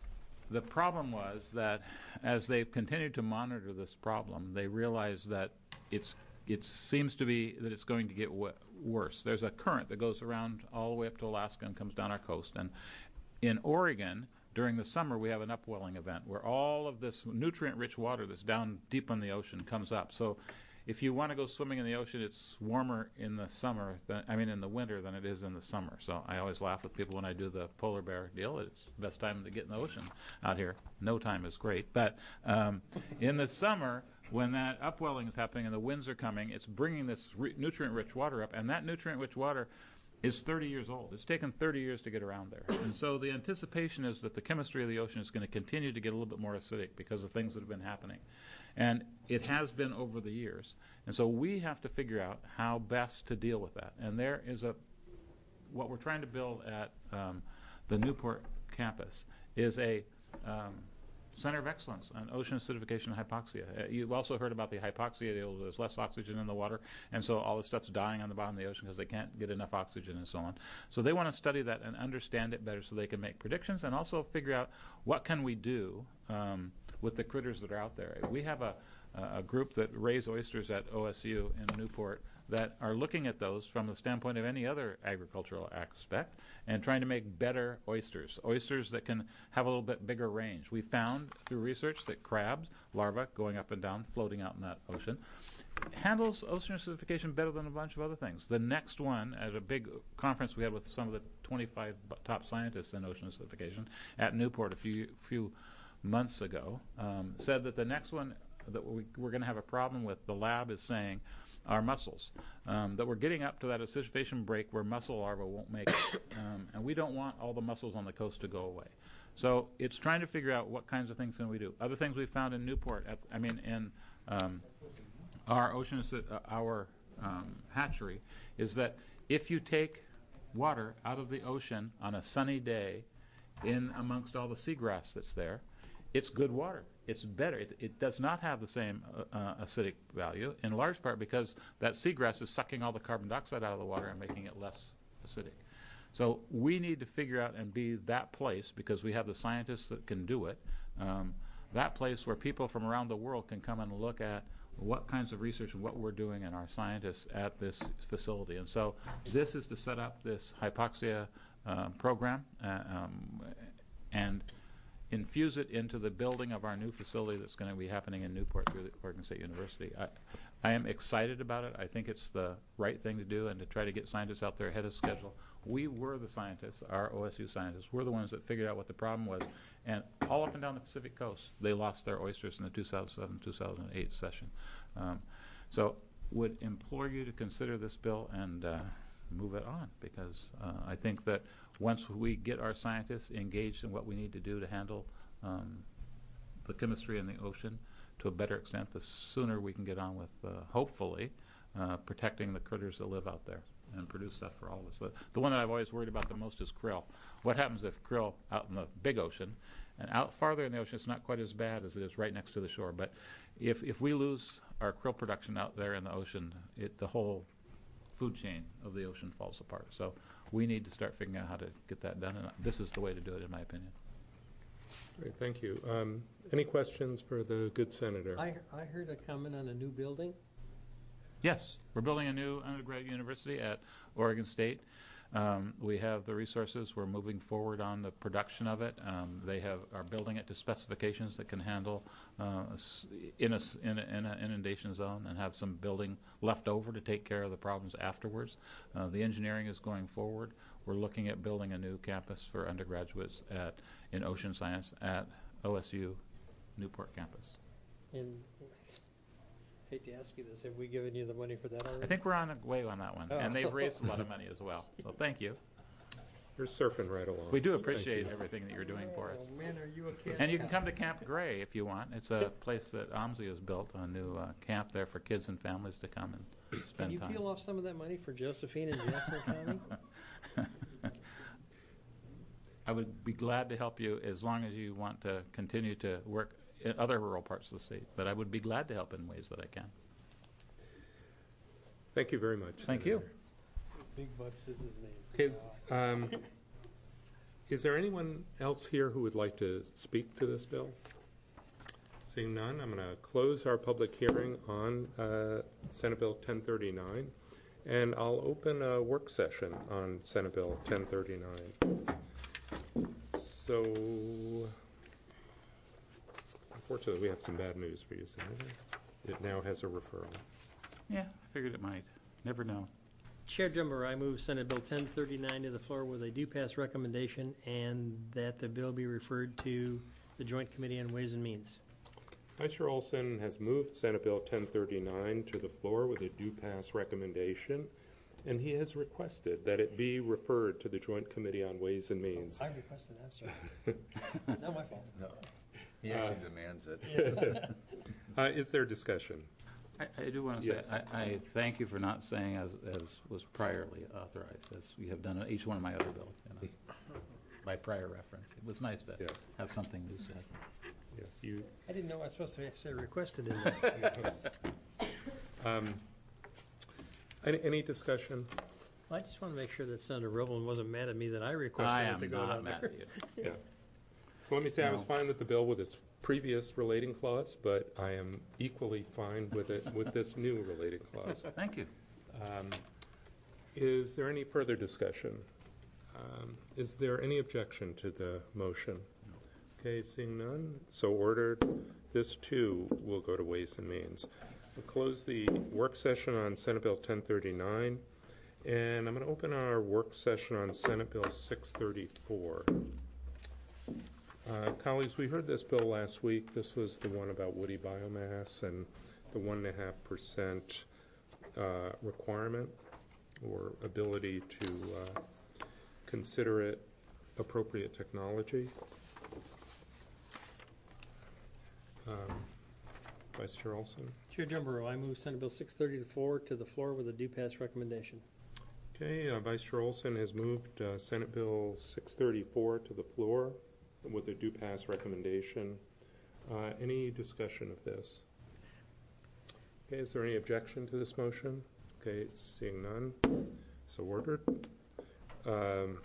the problem was that as they've continued to monitor this problem, they realized that it's it seems to be that it's going to get w- worse. There's a current that goes around all the way up to Alaska and comes down our coast. And in Oregon, during the summer, we have an upwelling event where all of this nutrient-rich water that's down deep in the ocean comes up. So if you want to go swimming in the ocean, it's warmer in the summer, than, I mean in the winter than it is in the summer. So I always laugh with people when I do the polar bear deal. It's the best time to get in the ocean out here. No time is great. But um, in the summer, when that upwelling is happening and the winds are coming, it's bringing this re- nutrient-rich water up, and that nutrient-rich water is thirty years old. It's taken thirty years to get around there. And so the anticipation is that the chemistry of the ocean is going to continue to get a little bit more acidic because of things that have been happening. And it has been over the years. And so we have to figure out how best to deal with that. And there is a, what we're trying to build at um, the Newport campus is a um, Center of Excellence on Ocean Acidification and Hypoxia. Uh, you've also heard about the hypoxia. There's less oxygen in the water, and so all the stuff's dying on the bottom of the ocean because they can't get enough oxygen and so on. So they want to study that and understand it better so they can make predictions and also figure out what can we do um, with the critters that are out there. We have a, a group that raise oysters at O S U in Newport that are looking at those from the standpoint of any other agricultural aspect and trying to make better oysters, oysters that can have a little bit bigger range. We found through research that crabs, larvae going up and down, floating out in that ocean, handles ocean acidification better than a bunch of other things. The next one, at a big conference we had with some of the twenty-five top scientists in ocean acidification at Newport a few few months ago, um, said that the next one that we, we're going to have a problem with, the lab is saying, are mussels, um, that we're getting up to that acidification break where mussel larvae won't make it. Um, and we don't want all the mussels on the coast to go away. So it's trying to figure out what kinds of things can we do. Other things we found in Newport, at, I mean in um, our ocean, uh, our um, hatchery, is that if you take water out of the ocean on a sunny day in amongst all the seagrass that's there, it's good water. It's better. It, it does not have the same uh, uh, acidic value, in large part because that seagrass is sucking all the carbon dioxide out of the water and making it less acidic. So we need to figure out and be that place, because we have the scientists that can do it, um, that place where people from around the world can come and look at what kinds of research and what we're doing and our scientists at this facility. And so this is to set up this hypoxia uh, program uh, um, and infuse it into the building of our new facility that's going to be happening in Newport through the Oregon State University. I, I am excited about it. I think it's the right thing to do and to try to get scientists out there ahead of schedule. We were the scientists, our O S U scientists, we're the ones that figured out what the problem was. And all up and down the Pacific coast, they lost their oysters in the two thousand seven two thousand eight session. Um, so would implore you to consider this bill and uh, move it on, because uh, I think that once we get our scientists engaged in what we need to do to handle um, the chemistry in the ocean to a better extent, the sooner we can get on with, uh, hopefully, uh, protecting the critters that live out there and produce stuff for all of us. The, the one that I've always worried about the most is krill. What happens if krill out in the big ocean, and out farther in the ocean it's not quite as bad as it is right next to the shore, but if, if we lose our krill production out there in the ocean, it, the whole food chain of the ocean falls apart. So we need to start figuring out how to get that done, and this is the way to do it, in my opinion. Great, thank you. Um, any questions for the good senator? I, I heard a comment on a new building. Yes, we're building a new undergraduate university at Oregon State. Um, we have the resources. We're moving forward on the production of it. Um, they have are building it to specifications that can handle uh, in, a, in, a, in an inundation zone and have some building left over to take care of the problems afterwards. Uh, the engineering is going forward. We're looking at building a new campus for undergraduates at in ocean science at O S U Newport campus. And I hate to ask you this, have we given you the money for that already? I think we're on the way on that one, oh. and they've raised a lot of money as well. So thank you. You're surfing right along. We do appreciate everything that you're doing for us. Oh, man, are you a kid? And you can come to Camp Gray if you want. It's a place that OMSI has built, a new uh, camp there for kids and families to come and spend Can you time. peel off some of that money for Josephine and Jackson County? I would be glad to help you as long as you want to continue to work in other rural parts of the state. But I would be glad to help in ways that I can. Thank you very much. Thank Senator. you. Big Bucks is his name. Okay, um, Is there anyone else here who would like to speak to this bill? Seeing none, I'm going to close our public hearing on uh, Senate Bill ten thirty-nine, and I'll open a work session on Senate Bill ten thirty-nine. So, unfortunately, we have some bad news for you, Senator. It now has a referral. Yeah, I figured it might. Never know. Chair Dummer, I move Senate Bill ten thirty-nine to the floor with a due pass recommendation and that the bill be referred to the Joint Committee on Ways and Means. Vice Chair Olson has moved Senate Bill ten thirty-nine to the floor with a due pass recommendation, and he has requested that it be referred to the Joint Committee on Ways and Means. I requested that, sir. Not my fault. No, he actually uh, demands it. uh, is there discussion? I, I do want to Yes. say, I, I thank you for not saying as, as was priorly authorized, as you have done on each one of my other bills, you know, by prior reference. It was nice to Yes. have something new said. Yes, you. I didn't know I was supposed to say requested in there. um, any, any discussion? I just want to make sure that Senator Roblin wasn't mad at me that I requested I it am to go not down mad there. at you. Yeah. So let me say I was No. fine with the bill with its previous relating clause, but I am equally fine with it with this new relating clause. Thank you. Um, is there any further discussion? Um, is there any objection to the motion? No. Okay, seeing none, so ordered. This too will go to Ways and Means. We'll close the work session on Senate Bill ten thirty-nine, and I'm going to open our work session on Senate Bill six thirty-four. Uh, colleagues, we heard this bill last week. This was the one about woody biomass and the one and a half percent uh, requirement or ability to uh, consider it appropriate technology. Um, Vice Chair Olson. Chair Dummer, I move Senate Bill six thirty-four to the floor with a due pass recommendation. Okay, uh, Vice Chair Olson has moved uh, Senate Bill six thirty-four to the floor with a due pass recommendation. Uh, any discussion of this? Okay, is there any objection to this motion? Okay, seeing none, so ordered. Um,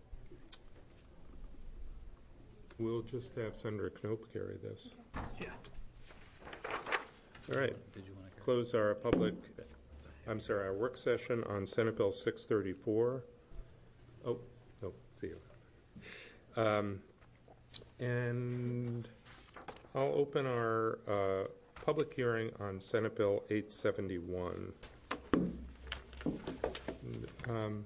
we'll just have Senator Knope carry this. Yeah. All right, Did you want to close our public, I'm sorry, our work session on Senate Bill six thirty-four. Oh, no, see you. Um, And I'll open our uh, public hearing on Senate Bill eight seventy-one. Um,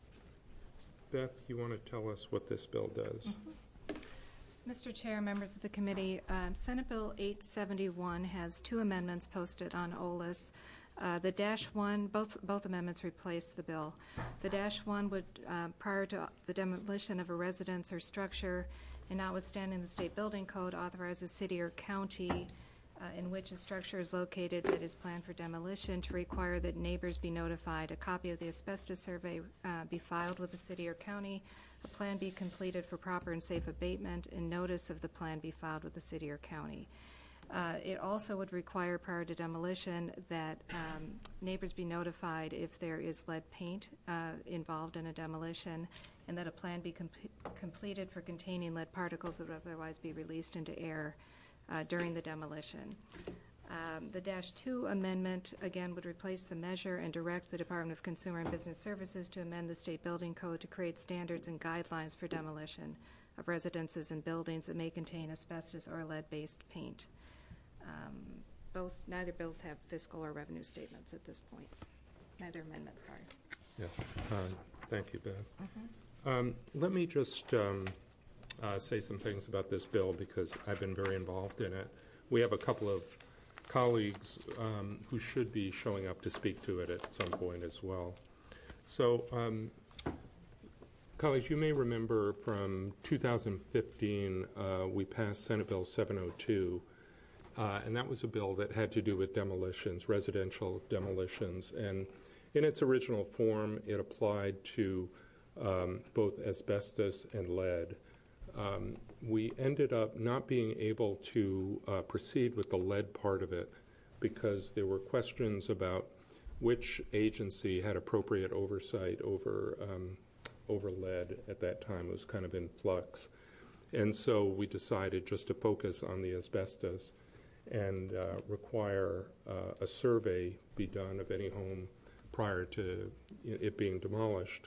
Beth, you want to tell us what this bill does? Mm-hmm. Mister Chair, members of the committee, um, Senate Bill eight seventy-one has two amendments posted on O L I S. Uh, the dash one, both both amendments replace the bill. The dash one would, uh, prior to the demolition of a residence or structure, and notwithstanding the state building code, authorizes city or county uh, in which a structure is located that is planned for demolition to require that neighbors be notified, a copy of the asbestos survey uh, be filed with the city or county, a plan be completed for proper and safe abatement, and notice of the plan be filed with the city or county. Uh, it also would require prior to demolition that um, neighbors be notified if there is lead paint uh, involved in a demolition, and that a plan be com completed for containing lead particles that would otherwise be released into air uh, during the demolition. Um, the Dash two amendment, again, would replace the measure and direct the Department of Consumer and Business Services to amend the state building code to create standards and guidelines for demolition of residences and buildings that may contain asbestos or lead-based paint. Um, both, neither bills have fiscal or revenue statements at this point. Neither amendment, sorry. Yes, uh, thank you, Beth. Mm-hmm. Um, let me just um, uh, say some things about this bill because I've been very involved in it. We have a couple of colleagues um, who should be showing up to speak to it at some point as well. So, um, colleagues, you may remember from two thousand fifteen, uh, we passed Senate Bill seven oh two, uh, and that was a bill that had to do with demolitions, residential demolitions, and in its original form, it applied to um, both asbestos and lead. Um, we ended up not being able to uh, proceed with the lead part of it because there were questions about which agency had appropriate oversight over um, over lead at that time. It was kind of in flux. And so we decided just to focus on the asbestos and uh, require uh, a survey be done of any home prior to it being demolished.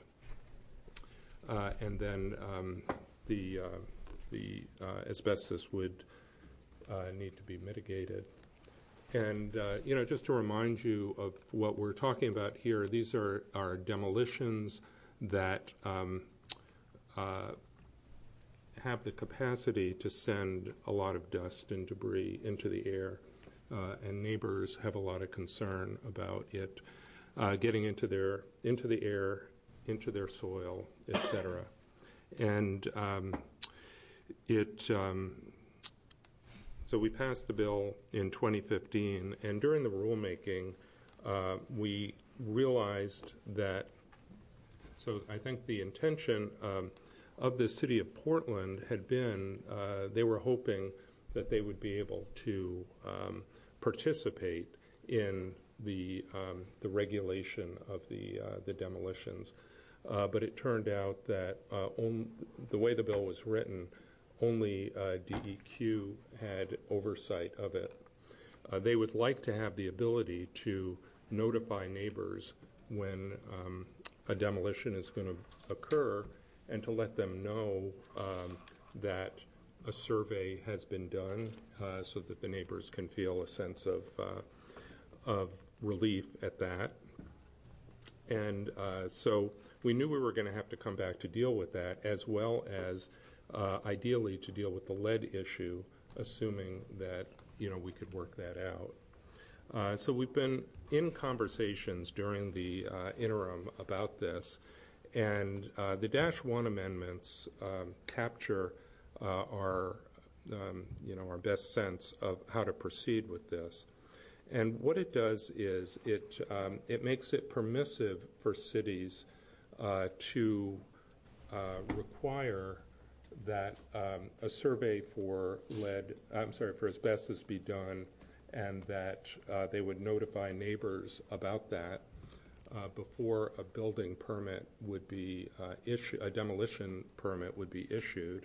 Uh, and then um, the, uh, the uh, asbestos would uh, need to be mitigated. And, uh, you know, just to remind you of what we're talking about here, these are, are demolitions that um, uh, have the capacity to send a lot of dust and debris into the air, uh, and neighbors have a lot of concern about it uh, getting into their into the air, into their soil, et cetera. And um, it um, so we passed the bill in twenty fifteen, and during the rulemaking, uh, we realized that. So I think the intention um, of the city of Portland had been, uh, they were hoping that they would be able to um, participate in the um, the regulation of the uh, the demolitions, uh, but it turned out that uh, on, the way the bill was written, only uh, D E Q had oversight of it. Uh, they would like to have the ability to notify neighbors when um, a demolition is going to occur, and to let them know um, that a survey has been done, uh, so that the neighbors can feel a sense of uh, of relief at that. And uh, so we knew we were going to have to come back to deal with that, as well as uh, ideally to deal with the lead issue, assuming that, you know, we could work that out. Uh, so we've been in conversations during the uh, interim about this, and uh, the Dash One amendments um, capture uh, our, um, you know, our best sense of how to proceed with this. And what it does is it um, it makes it permissive for cities uh, to uh, require that um, a survey for lead, I'm sorry, for asbestos be done, and that uh, they would notify neighbors about that uh, before a building permit would be uh, issued, a demolition permit would be issued.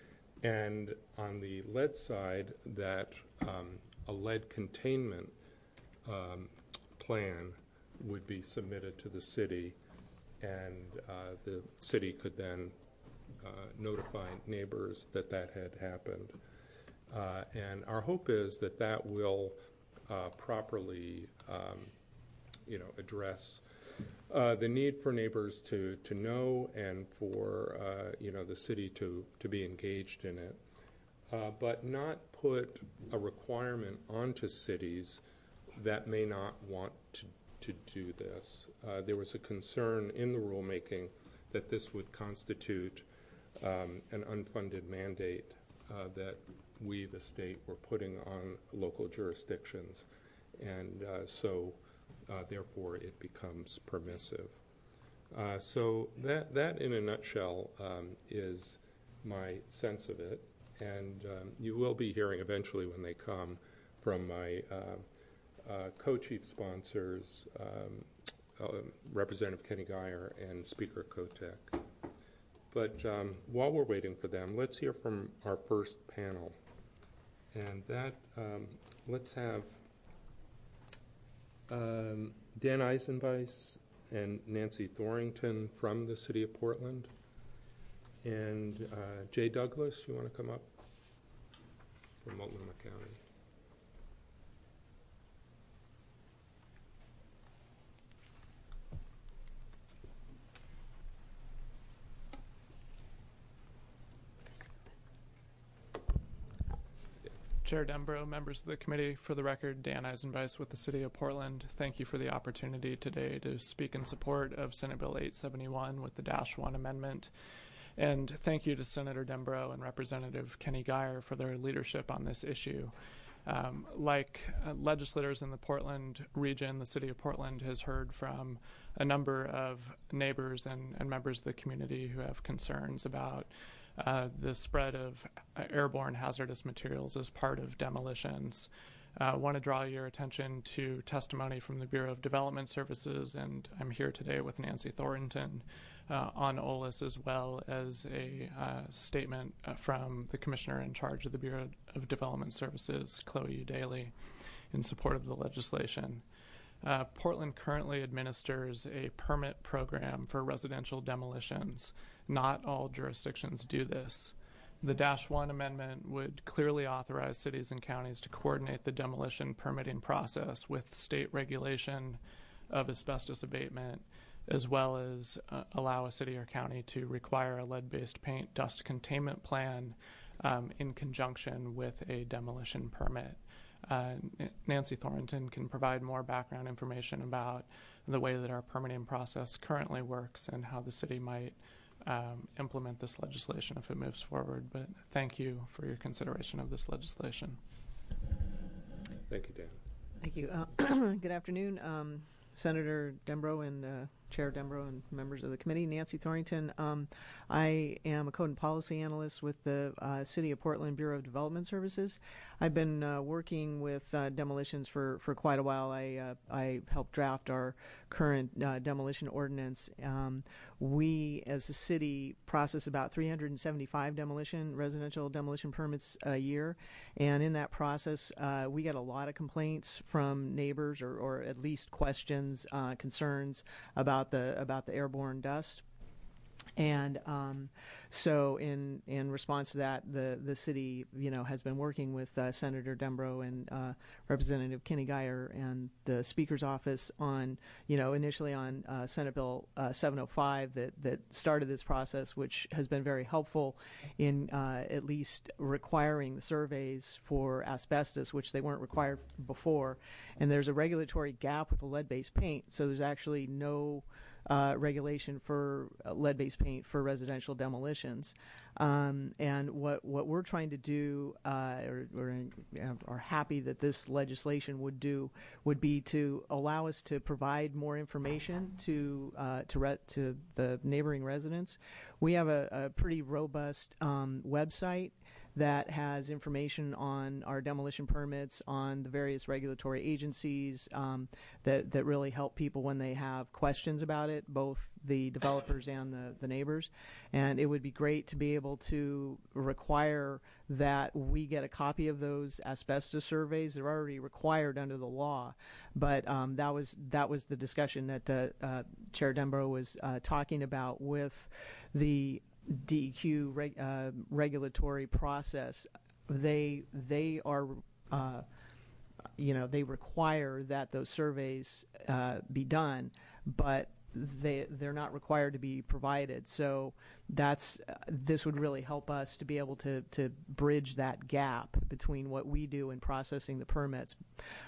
And on the lead side, that um, a lead containment um, plan would be submitted to the city, and uh, the city could then uh, notify neighbors that that had happened. Uh, and our hope is that that will uh, properly, um, you know, address uh, the need for neighbors to, to know, and for uh, you know, the city to to be engaged in it, uh, but not put a requirement onto cities that may not want to to do this. Uh, there was a concern in the rulemaking that this would constitute um, an unfunded mandate uh, that we, the state, were putting on local jurisdictions, and uh, so uh, therefore it becomes permissive. Uh, so that, that in a nutshell um, is my sense of it, and um, you will be hearing eventually when they come from my uh, uh, co-chief sponsors, um, uh, Representative Kenny Geyer and Speaker Kotek. But um, while we're waiting for them, let's hear from our first panel. And that, um, let's have um, Dan Eisenbeiss and Nancy Thorington from the City of Portland. And uh, Jay Douglas, you want to come up from Multnomah County? Chair Dembro, members of the committee, for the record, Dan Eisenbeiss with the City of Portland. Thank you for the opportunity today to speak in support of Senate Bill eight seventy-one with the Dash One Amendment. And thank you to Senator Dembro and Representative Kenny Geyer for their leadership on this issue. Um, like uh, legislators in the Portland region, the City of Portland has heard from a number of neighbors and, and members of the community who have concerns about Uh, the spread of uh, airborne hazardous materials as part of demolitions. I uh, want to draw your attention to testimony from the Bureau of Development Services, and I'm here today with Nancy Thorington uh, on O L I S, as well as a uh, statement uh, from the commissioner in charge of the Bureau of Development Services, Chloe Daly, in support of the legislation. Uh, Portland currently administers a permit program for residential demolitions. Not all jurisdictions do this. The Dash one amendment would clearly authorize cities and counties to coordinate the demolition permitting process with state regulation of asbestos abatement, as well as uh, allow a city or county to require a lead-based paint dust containment plan um, in conjunction with a demolition permit. Uh, Nancy Thornton can provide more background information about the way that our permitting process currently works and how the city might um, implement this legislation if it moves forward. But thank you for your consideration of this legislation. Thank you, Dan. Thank you. Uh, good afternoon, um, Senator Dembro and uh, Chair Dembro and members of the committee. Nancy Thornton. Um, I am a code and policy analyst with the uh, City of Portland Bureau of Development Services. I've been uh, working with uh, demolitions for, for quite a while. I uh, I helped draft our current uh, demolition ordinance. Um, we, as a city, process about three hundred seventy-five demolition residential demolition permits a year, and in that process, uh, we get a lot of complaints from neighbors, or, or at least questions, uh, concerns about the about the airborne dust. And um, so, in in response to that, the the city, you know, has been working with uh, Senator Dembro and uh, Representative Kenny Geyer and the Speaker's office on, you know, initially on uh, Senate Bill uh, seven oh five that that started this process, which has been very helpful in uh, at least requiring the surveys for asbestos, which they weren't required before. And there's a regulatory gap with the lead-based paint, so there's actually no Uh, regulation for uh, lead-based paint for residential demolitions. Um, and what what we're trying to do, uh, or, or uh, are happy that this legislation would do, would be to allow us to provide more information to uh, to re- to the neighboring residents. We have a, a pretty robust um, website that has information on our demolition permits, on the various regulatory agencies um, that, that really help people when they have questions about it, both the developers and the, the neighbors. And it would be great to be able to require that we get a copy of those asbestos surveys. They're already required under the law, but um, that was that was the discussion that uh, uh, Chair Dembro was uh, talking about with the D E Q reg, uh, regulatory process. They they are, uh, you know, they require that those surveys uh, be done, but they they're not required to be provided. So that's uh, this would really help us to be able to to bridge that gap between what we do in processing the permits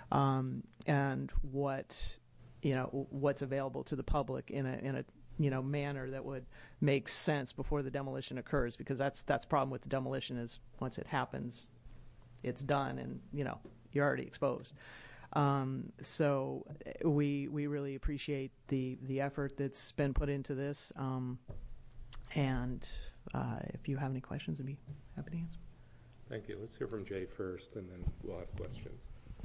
um, and what you know what's available to the public in a in a you know, manner that would make sense before the demolition occurs, because that's that's the problem with the demolition is once it happens, it's done, and you know you're already exposed. Um, so we we really appreciate the the effort that's been put into this, um, and uh, if you have any questions, I'd be happy to answer. Thank you. Let's hear from Jay first, and then we'll have questions.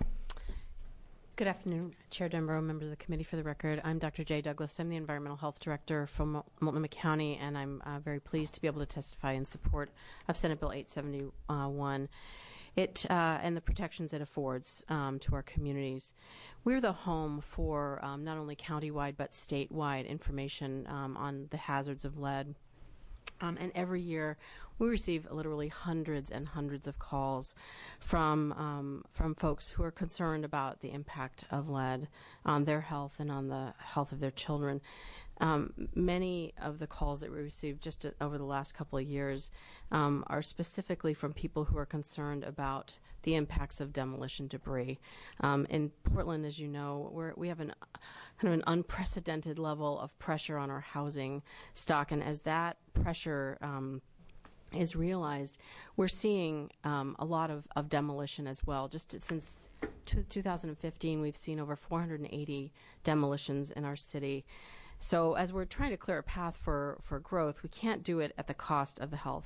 Good afternoon, Chair Dembro, members of the committee. For the record, I'm Doctor Jay Douglas. I'm the Environmental Health Director from Multnomah County, and I'm uh, very pleased to be able to testify in support of Senate Bill eight seventy-one it, uh, and the protections it affords um, to our communities. We're the home for um, not only countywide but statewide information um, on the hazards of lead. Um, and every year, we receive literally hundreds and hundreds of calls from um, from folks who are concerned about the impact of lead on their health and on the health of their children. Um, many of the calls that we received just over the last couple of years um, are specifically from people who are concerned about the impacts of demolition debris. Um, in Portland, as you know, we're, we have an kind of an unprecedented level of pressure on our housing stock, and as that pressure um, is realized, we're seeing um, a lot of, of demolition as well. Just since two thousand fifteen, we've seen over four hundred eighty demolitions in our city. So as we're trying to clear a path for, for growth, we can't do it at the cost of the health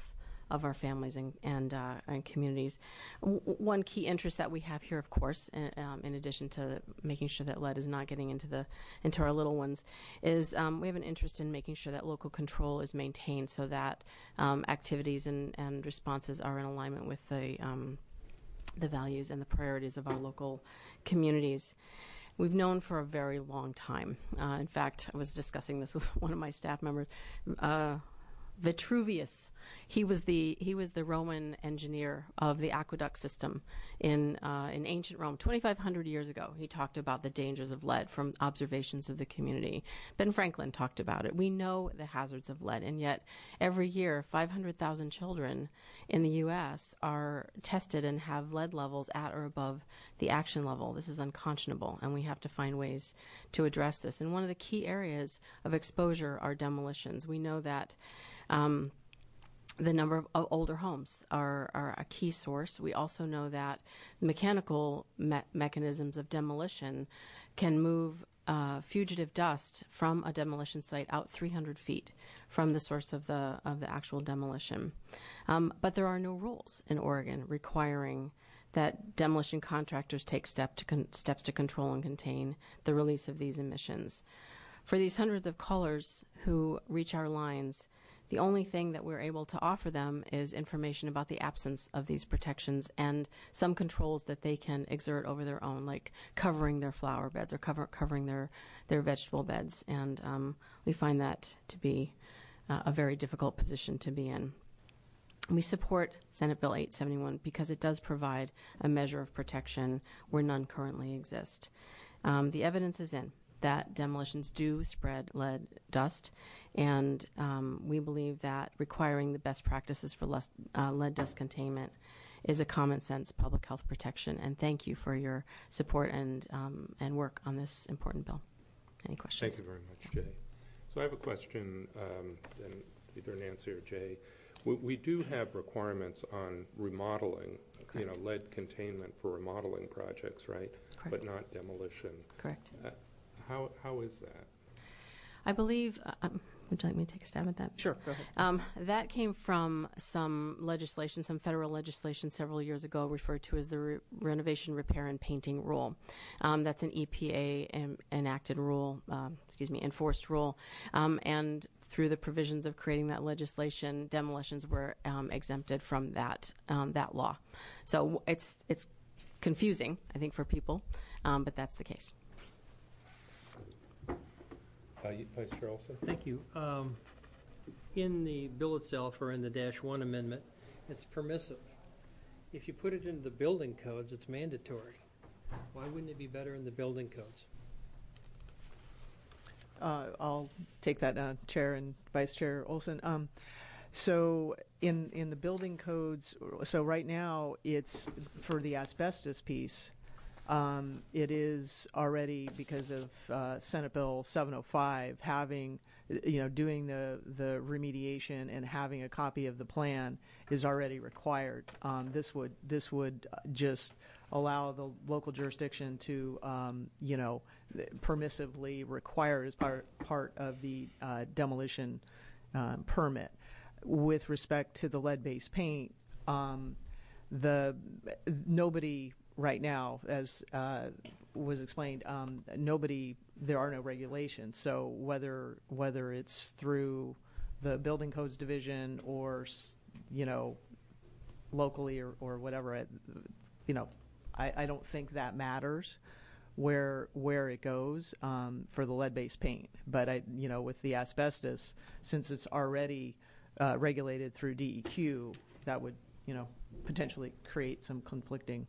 of our families and and, uh, and communities. W- one key interest that we have here, of course, in, um, in addition to making sure that lead is not getting into the into our little ones, is um, we have an interest in making sure that local control is maintained so that um, activities and, and responses are in alignment with the um, the values and the priorities of our local communities. We've known for a very long time. Uh, in fact, I was discussing this with one of my staff members. Uh, Vitruvius, he was the he was the Roman engineer of the aqueduct system in uh, in ancient Rome, twenty-five hundred years ago. He talked about the dangers of lead from observations of the community. Ben Franklin talked about it. We know the hazards of lead, and yet every year, five hundred thousand children in the U S are tested and have lead levels at or above the action level. This is unconscionable, and we have to find ways to address this. And one of the key areas of exposure are demolitions. We know that Um, the number of, of older homes are, are a key source. We also know that mechanical me- mechanisms of demolition can move uh, fugitive dust from a demolition site out three hundred feet from the source of the of the actual demolition. Um, but there are no rules in Oregon requiring that demolition contractors take step to con- steps to control and contain the release of these emissions. For these hundreds of callers who reach our lines, the only thing that we're able to offer them is information about the absence of these protections and some controls that they can exert over their own, like covering their flower beds or cover, covering their, their vegetable beds. And um, we find that to be uh, a very difficult position to be in. We support Senate Bill eight seventy-one because it does provide a measure of protection where none currently exist. Um, the evidence is in that demolitions do spread lead dust, and um, we believe that requiring the best practices for less, uh, lead dust containment is a common sense public health protection. And thank you for your support and um, and work on this important bill. Any questions? Thank you very much, Jay. So I have a question, um, and either Nancy or Jay. We, we do have requirements on remodeling, Correct. you know, lead containment for remodeling projects, right? Correct. But not demolition. Correct. Uh, How how is that? I believe, uh, um, would you like me to take a stab at that? Sure, go ahead. Um, that came from some legislation, some federal legislation several years ago referred to as the Re- Renovation, Repair, and Painting Rule. Um, that's an E P A en- enacted rule, um, excuse me, enforced rule. Um, and through the provisions of creating that legislation, demolitions were um, exempted from that um, that law. So it's, it's confusing, I think, for people, um, but that's the case. Uh, Vice Chair Olson? Thank you. Um, in the bill itself, or in the dash one amendment, it's permissive. If you put it into the building codes, it's mandatory. Why wouldn't it be better in the building codes? Uh, I'll take that, uh, Chair and Vice Chair Olson. Um, so in in the building codes, so right now it's for the asbestos piece. Um, it is already, because of uh, Senate Bill seven oh five, having, you know, doing the, the remediation and having a copy of the plan is already required. Um, this would this would just allow the local jurisdiction to, um, you know, permissively require as part part of the uh, demolition um, permit. With respect to the lead-based paint, um, the nobody. Right now, as uh, was explained, um, nobody, there are no regulations. So whether whether it's through the Building Codes Division or, you know, locally or, or whatever, you know, I, I don't think that matters where where it goes um, for the lead-based paint. But I, you know, with the asbestos, since it's already uh, regulated through D E Q, that would, you know, potentially create some conflicting.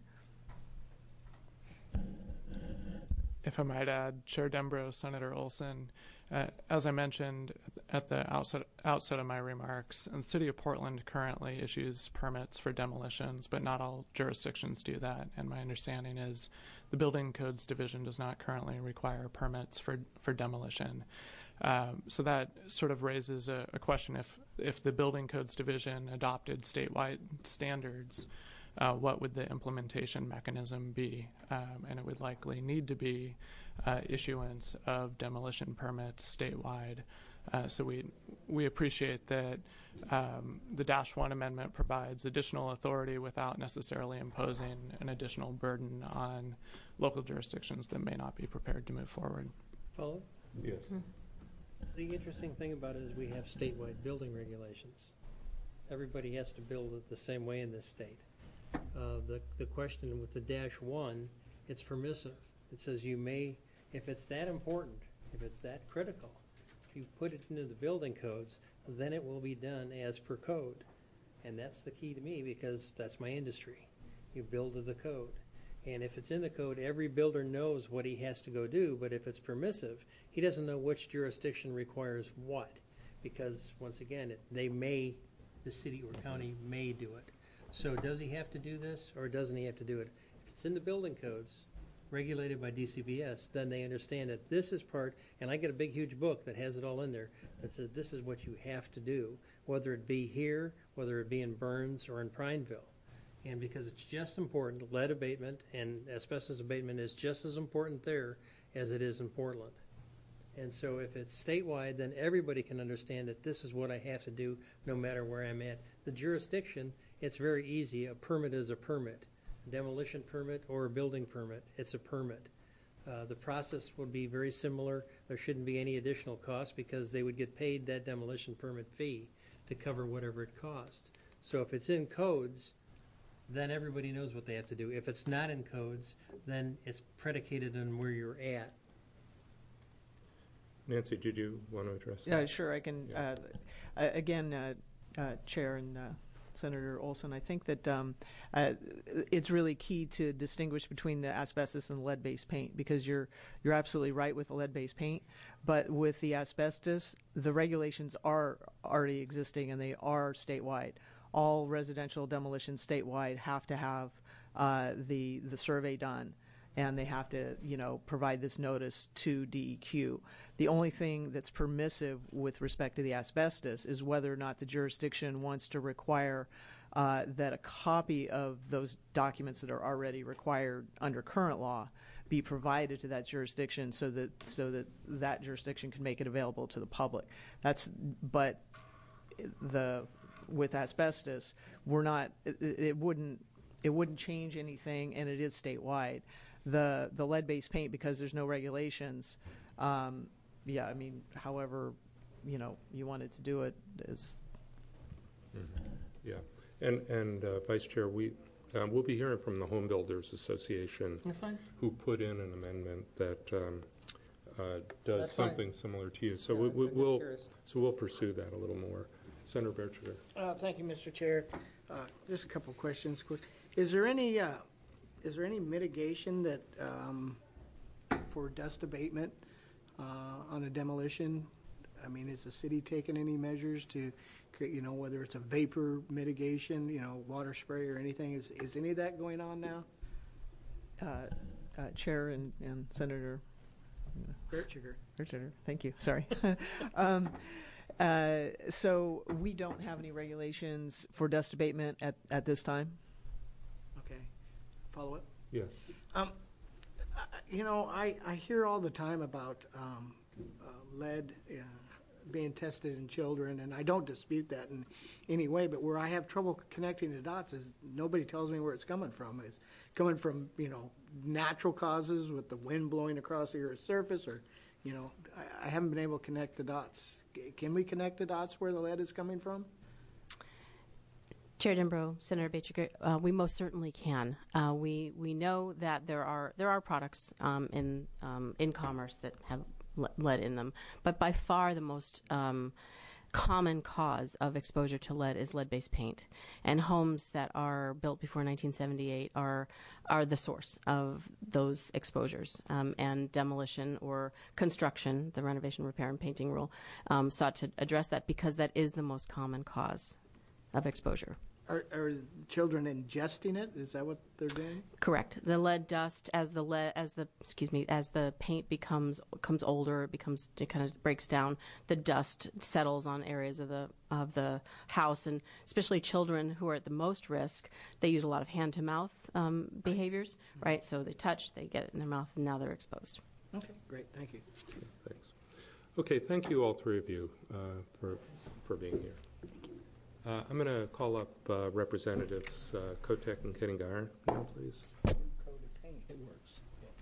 If I might add, Chair Dembro, Senator Olson, uh, as I mentioned at the outset, outset of my remarks, the City of Portland currently issues permits for demolitions, but not all jurisdictions do that. And my understanding is the Building Codes Division does not currently require permits for, for demolition. Um, so that sort of raises a, a question: if if the Building Codes Division adopted statewide standards, Uh, what would the implementation mechanism be? Um, and it would likely need to be uh, issuance of demolition permits statewide Uh, so we we appreciate that um, the Dash One Amendment provides additional authority without necessarily imposing an additional burden on local jurisdictions that may not be prepared to move forward. Follow? Yes. Hmm. The interesting thing about it is we have statewide building regulations. Everybody has to build it the same way in this state. Uh, the, the question with the dash one, it's permissive. It says you may, if it's that important, if it's that critical, if you put it into the building codes, then it will be done as per code. And that's the key to me because that's my industry. You build to the code. And if it's in the code, every builder knows what he has to go do, but if it's permissive, he doesn't know which jurisdiction requires what. Because, once again, it, they may, the city or county may do it. So does he have to do this, or doesn't he have to do it? If it's in the building codes, regulated by D C B S, then they understand that this is part, and I get a big, huge book that has it all in there, that says this is what you have to do, whether it be here, whether it be in Burns or in Prineville. And because it's just important, lead abatement and asbestos abatement is just as important there as it is in Portland. And so if it's statewide, then everybody can understand that this is what I have to do no matter where I'm at. The jurisdiction, it's very easy. A permit is a permit. A demolition permit or a building permit, it's a permit. Uh, the process would be very similar. There shouldn't be any additional cost because they would get paid that demolition permit fee to cover whatever it costs. So if it's in codes, then everybody knows what they have to do. If it's not in codes, then it's predicated on where you're at. Nancy, did you want to address that? Yeah, sure. I can. Yeah. Uh, again, uh, uh, Chair and uh, Senator Olson, I think that um, uh, it's really key to distinguish between the asbestos and lead-based paint because you're you're absolutely right with the lead-based paint, but with the asbestos, the regulations are already existing and they are statewide. All residential demolitions statewide have to have uh, the the survey done, and they have to, you know, provide this notice to D E Q. The only thing that's permissive with respect to the asbestos is whether or not the jurisdiction wants to require uh, that a copy of those documents that are already required under current law be provided to that jurisdiction, so that so that that jurisdiction can make it available to the public. That's but the with asbestos, we're not. It, it wouldn't. It wouldn't change anything, and it is statewide. The the lead-based paint, because there's no regulations. Um, yeah, I mean, however, you know, you wanted to do it is. Mm-hmm. Yeah, and and uh, Vice Chair, we um, we'll be hearing from the Home Builders Association, who put in an amendment that um, uh, does That's something fine. similar to you. So Yeah, we, I'm we, just we'll curious. so we'll pursue that a little more. Senator Berger. Uh, thank you, Mister Chair. Uh, just a couple questions. Quick. Is there any uh, is there any mitigation that um, for dust abatement uh, on a demolition? I mean, is the city taking any measures to create, you know, whether it's a vapor mitigation, you know, water spray or anything? Is is any of that going on now? Uh, uh, Chair and, and Senator. Bertschiger. Bertschiger. Thank you. Sorry. um, Uh, so we don't have any regulations for dust abatement at, at this time. Okay. Follow up? Yes. Um, I- you know, I, I hear all the time about um, uh, lead uh, being tested in children, and I don't dispute that in any way, but where I have trouble connecting the dots is nobody tells me where it's coming from. It's coming from, you know, natural causes with the wind blowing across the Earth's surface, or you know, I, I haven't been able to connect the dots. Can we connect the dots where the lead is coming from? Chair Denbrough, Senator Baker, uh, we most certainly can. Uh, we we know that there are there are products um, in um, in commerce that have le- lead in them, but by far the most um, common cause of exposure to lead is lead-based paint, and homes that are built before nineteen seventy-eight are are the source of those exposures. Um, and demolition or construction, the renovation, repair, and painting rule, um, sought to address that because that is the most common cause of exposure. Are, are children ingesting it? Is that what they're doing? Correct. The lead dust, as the lead, as the excuse me, as the paint becomes comes older, it becomes it kind of breaks down. The dust settles on areas of the of the house, and especially children who are at the most risk. They use a lot of hand to mouth um, behaviors, mm-hmm. right? So they touch, they get it in their mouth, and now they're exposed. Okay, great. Thank you. Thanks. Okay, thank you all three of you uh, for for being here. Uh, I'm going to call up uh, Representatives uh, Kotek and Kenny-Geyer now, please. It works.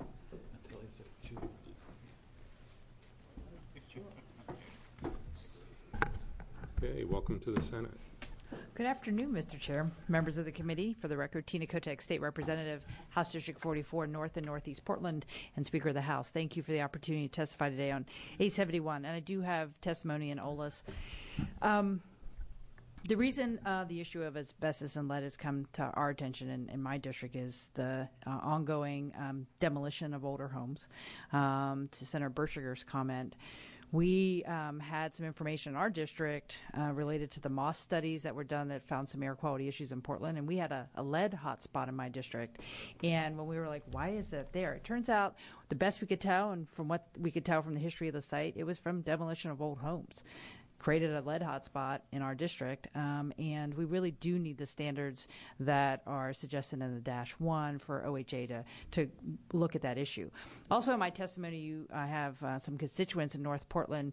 Okay, welcome to the Senate. Good afternoon, Mister Chair, members of the committee. For the record, Tina Kotek, State Representative, House District forty-four, North and Northeast Portland, and Speaker of the House. Thank you for the opportunity to testify today on eight seventy-one. And I do have testimony in O L A S. Um, the reason uh, the issue of asbestos and lead has come to our attention in, in my district is the uh, ongoing um, demolition of older homes. Um, to Senator Bertschiger's comment, we um, had some information in our district uh, related to the Moss studies that were done that found some air quality issues in Portland, and we had a, a lead hotspot in my district. And when we were like, why is that there? It turns out the best we could tell, and from what we could tell from the history of the site, it was from demolition of old homes. Created a lead hotspot in our district, um, and we really do need the standards that are suggested in the dash one for O H A to, to look at that issue. Also, in my testimony, you, I have uh, some constituents in North Portland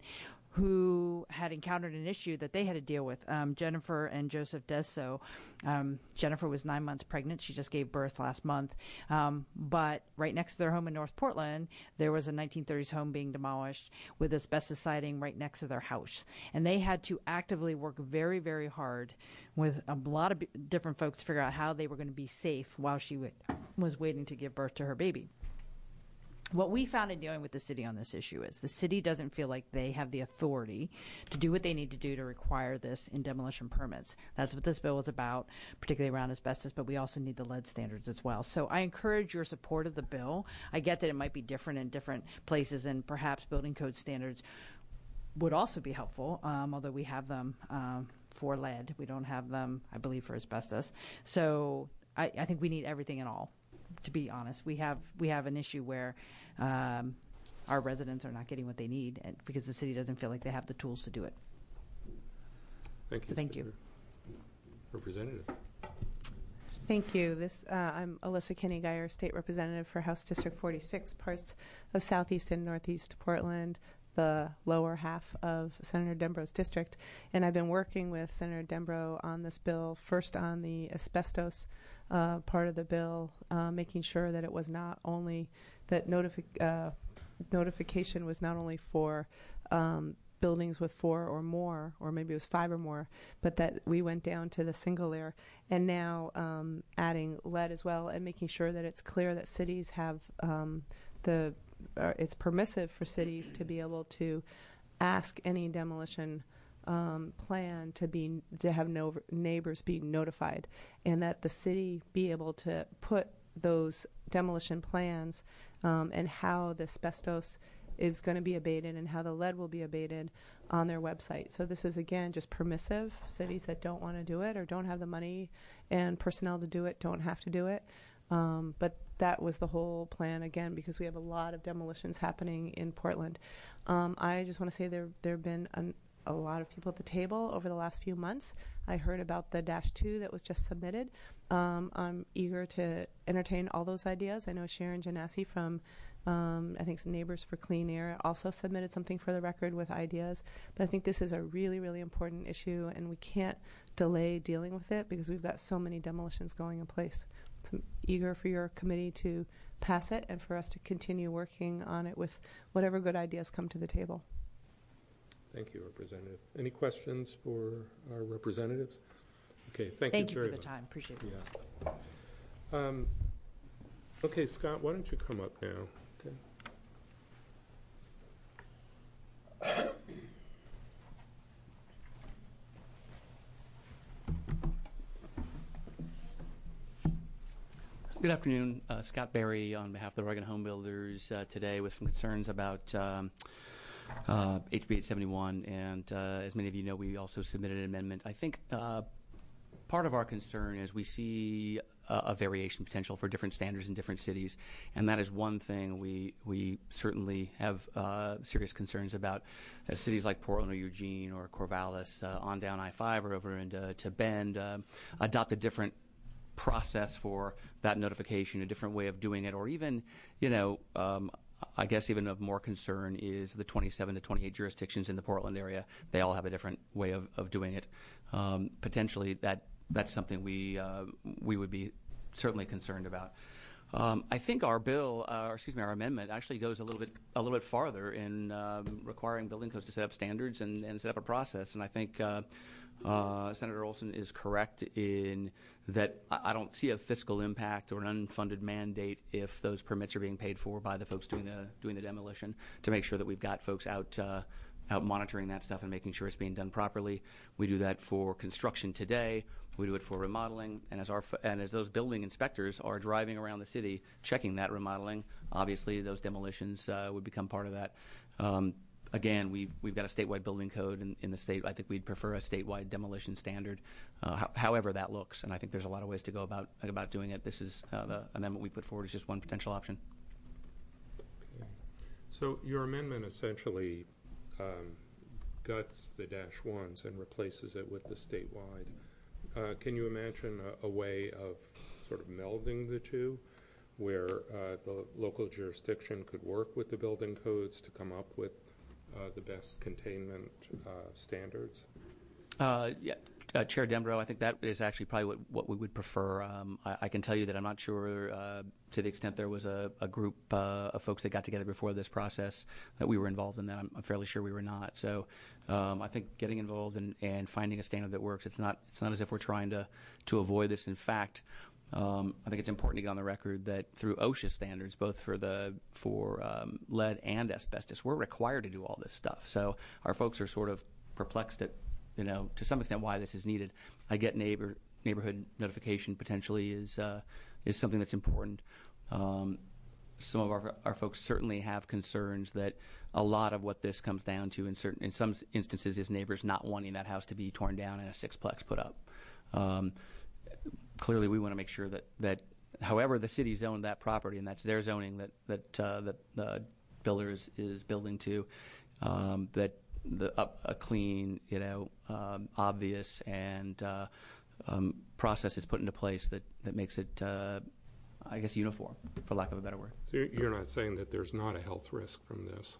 who had encountered an issue that they had to deal with. Um, Jennifer and Joseph Desso. Um, Jennifer was nine months pregnant. She just gave birth last month. Um, but right next to their home in North Portland, there was a nineteen thirties home being demolished with asbestos siding right next to their house. And they had to actively work very, very hard with a lot of b- different folks to figure out how they were going to be safe while she w- was waiting to give birth to her baby. What we found in dealing with the city on this issue is the city doesn't feel like they have the authority to do what they need to do to require this in demolition permits. That's what this bill is about, particularly around asbestos, but we also need the lead standards as well. So I encourage your support of the bill. I get that it might be different in different places, and perhaps building code standards would also be helpful, um, although we have them um, for lead. We don't have them, I believe, for asbestos. So I, I think we need everything and all. To be honest, we have we have an issue where um, our residents are not getting what they need, and because the city doesn't feel like they have the tools to do it. Thank you. So thank you. Representative. Thank you. This uh, I'm Alyssa Kenny-Geyer, State Representative for House District forty-six, parts of Southeast and Northeast Portland, the lower half of Senator Dembro's district. And I've been working with Senator Dembro on this bill, first on the asbestos uh, part of the bill, uh, making sure that it was not only that notifi- uh, notification was not only for um, buildings with four or more, or maybe it was five or more, but that we went down to the single layer, and now um, adding lead as well, and making sure that it's clear that cities have um, the Uh, it's permissive for cities to be able to ask any demolition um, plan to be to have no neighbors be notified, and that the city be able to put those demolition plans um, and how the asbestos is going to be abated and how the lead will be abated on their website. So this is, again, just permissive. Cities that don't want to do it or don't have the money and personnel to do it don't have to do it. Um, but that was the whole plan, again, because we have a lot of demolitions happening in Portland. Um, I just want to say there there have been an, a lot of people at the table over the last few months. I heard about the Dash two that was just submitted. Um, I'm eager to entertain all those ideas. I know Sharon Janassi from, um, I think, Neighbors for Clean Air also submitted something for the record with ideas. But I think this is a really, really important issue, and we can't delay dealing with it because we've got so many demolitions going in place. So I'm eager for your committee to pass it and for us to continue working on it with whatever good ideas come to the table. Thank you, Representative. Any questions for our representatives? Okay, thank, thank you you very for much. the time. Appreciate it. Yeah. Um, okay, Scott, why don't you come up now? Okay. Good afternoon. Uh, Scott Berry on behalf of the Oregon Home Builders uh, today with some concerns about um, uh, H B eight seventy-one. And uh, as many of you know, we also submitted an amendment. I think uh, part of our concern is we see a, a variation potential for different standards in different cities. And that is one thing we, we certainly have uh, serious concerns about. As cities like Portland or Eugene or Corvallis uh, on down I five or over into to Bend uh, adopt a different process for that notification, a different way of doing it, or even, you know, um, I guess even of more concern is the twenty-seven to twenty-eight jurisdictions in the Portland area. They all have a different way of, of doing it. Um, potentially, that that's something we uh, we would be certainly concerned about. Um, I think our bill, uh, or excuse me, our amendment actually goes a little bit a little bit farther in um, requiring building codes to set up standards and, and set up a process. And I think uh, uh, Senator Olson is correct in that I, I don't see a fiscal impact or an unfunded mandate if those permits are being paid for by the folks doing the doing the demolition, to make sure that we've got folks out. Uh, out monitoring that stuff and making sure it's being done properly. We do that for construction today. We do it for remodeling. And as our and as those building inspectors are driving around the city checking that remodeling, obviously those demolitions uh, would become part of that. Um, again, we've, we've got a statewide building code in, in the state. I think we'd prefer a statewide demolition standard, uh, ho- however that looks. And I think there's a lot of ways to go about, about doing it. This is uh, the amendment we put forward is just one potential option. Okay. So your amendment essentially Um, guts the dash ones and replaces it with the statewide. Uh, can you imagine a, a way of sort of melding the two, where uh, the local jurisdiction could work with the building codes to come up with uh, the best containment uh, standards? Uh, yeah, uh, Chair Dembro, I think that is actually probably what, what we would prefer. Um, I, I can tell you that I'm not sure, uh, to the extent there was a, a group uh, of folks that got together before this process, that we were involved in that. I'm, I'm fairly sure we were not. So um, I think getting involved in, and finding a standard that works, it's not it's not as if we're trying to, to avoid this. In fact, um, I think it's important to get on the record that through OSHA standards, both for the for um, lead and asbestos, we're required to do all this stuff. So our folks are sort of perplexed at, you know, to some extent why this is needed. I get neighbor neighborhood notification potentially is uh, is something that's important. Um, some of our our folks certainly have concerns that a lot of what this comes down to in certain in some instances is neighbors not wanting that house to be torn down and a sixplex put up. Um, clearly, we want to make sure that that however the city zoned that property, and that's their zoning that that uh, that the builder is, is building to, um, that the uh, a clean, you know, um, obvious and uh, um, process is put into place that, that makes it, uh, I guess, uniform, for lack of a better word. So you're not saying that there's not a health risk from this?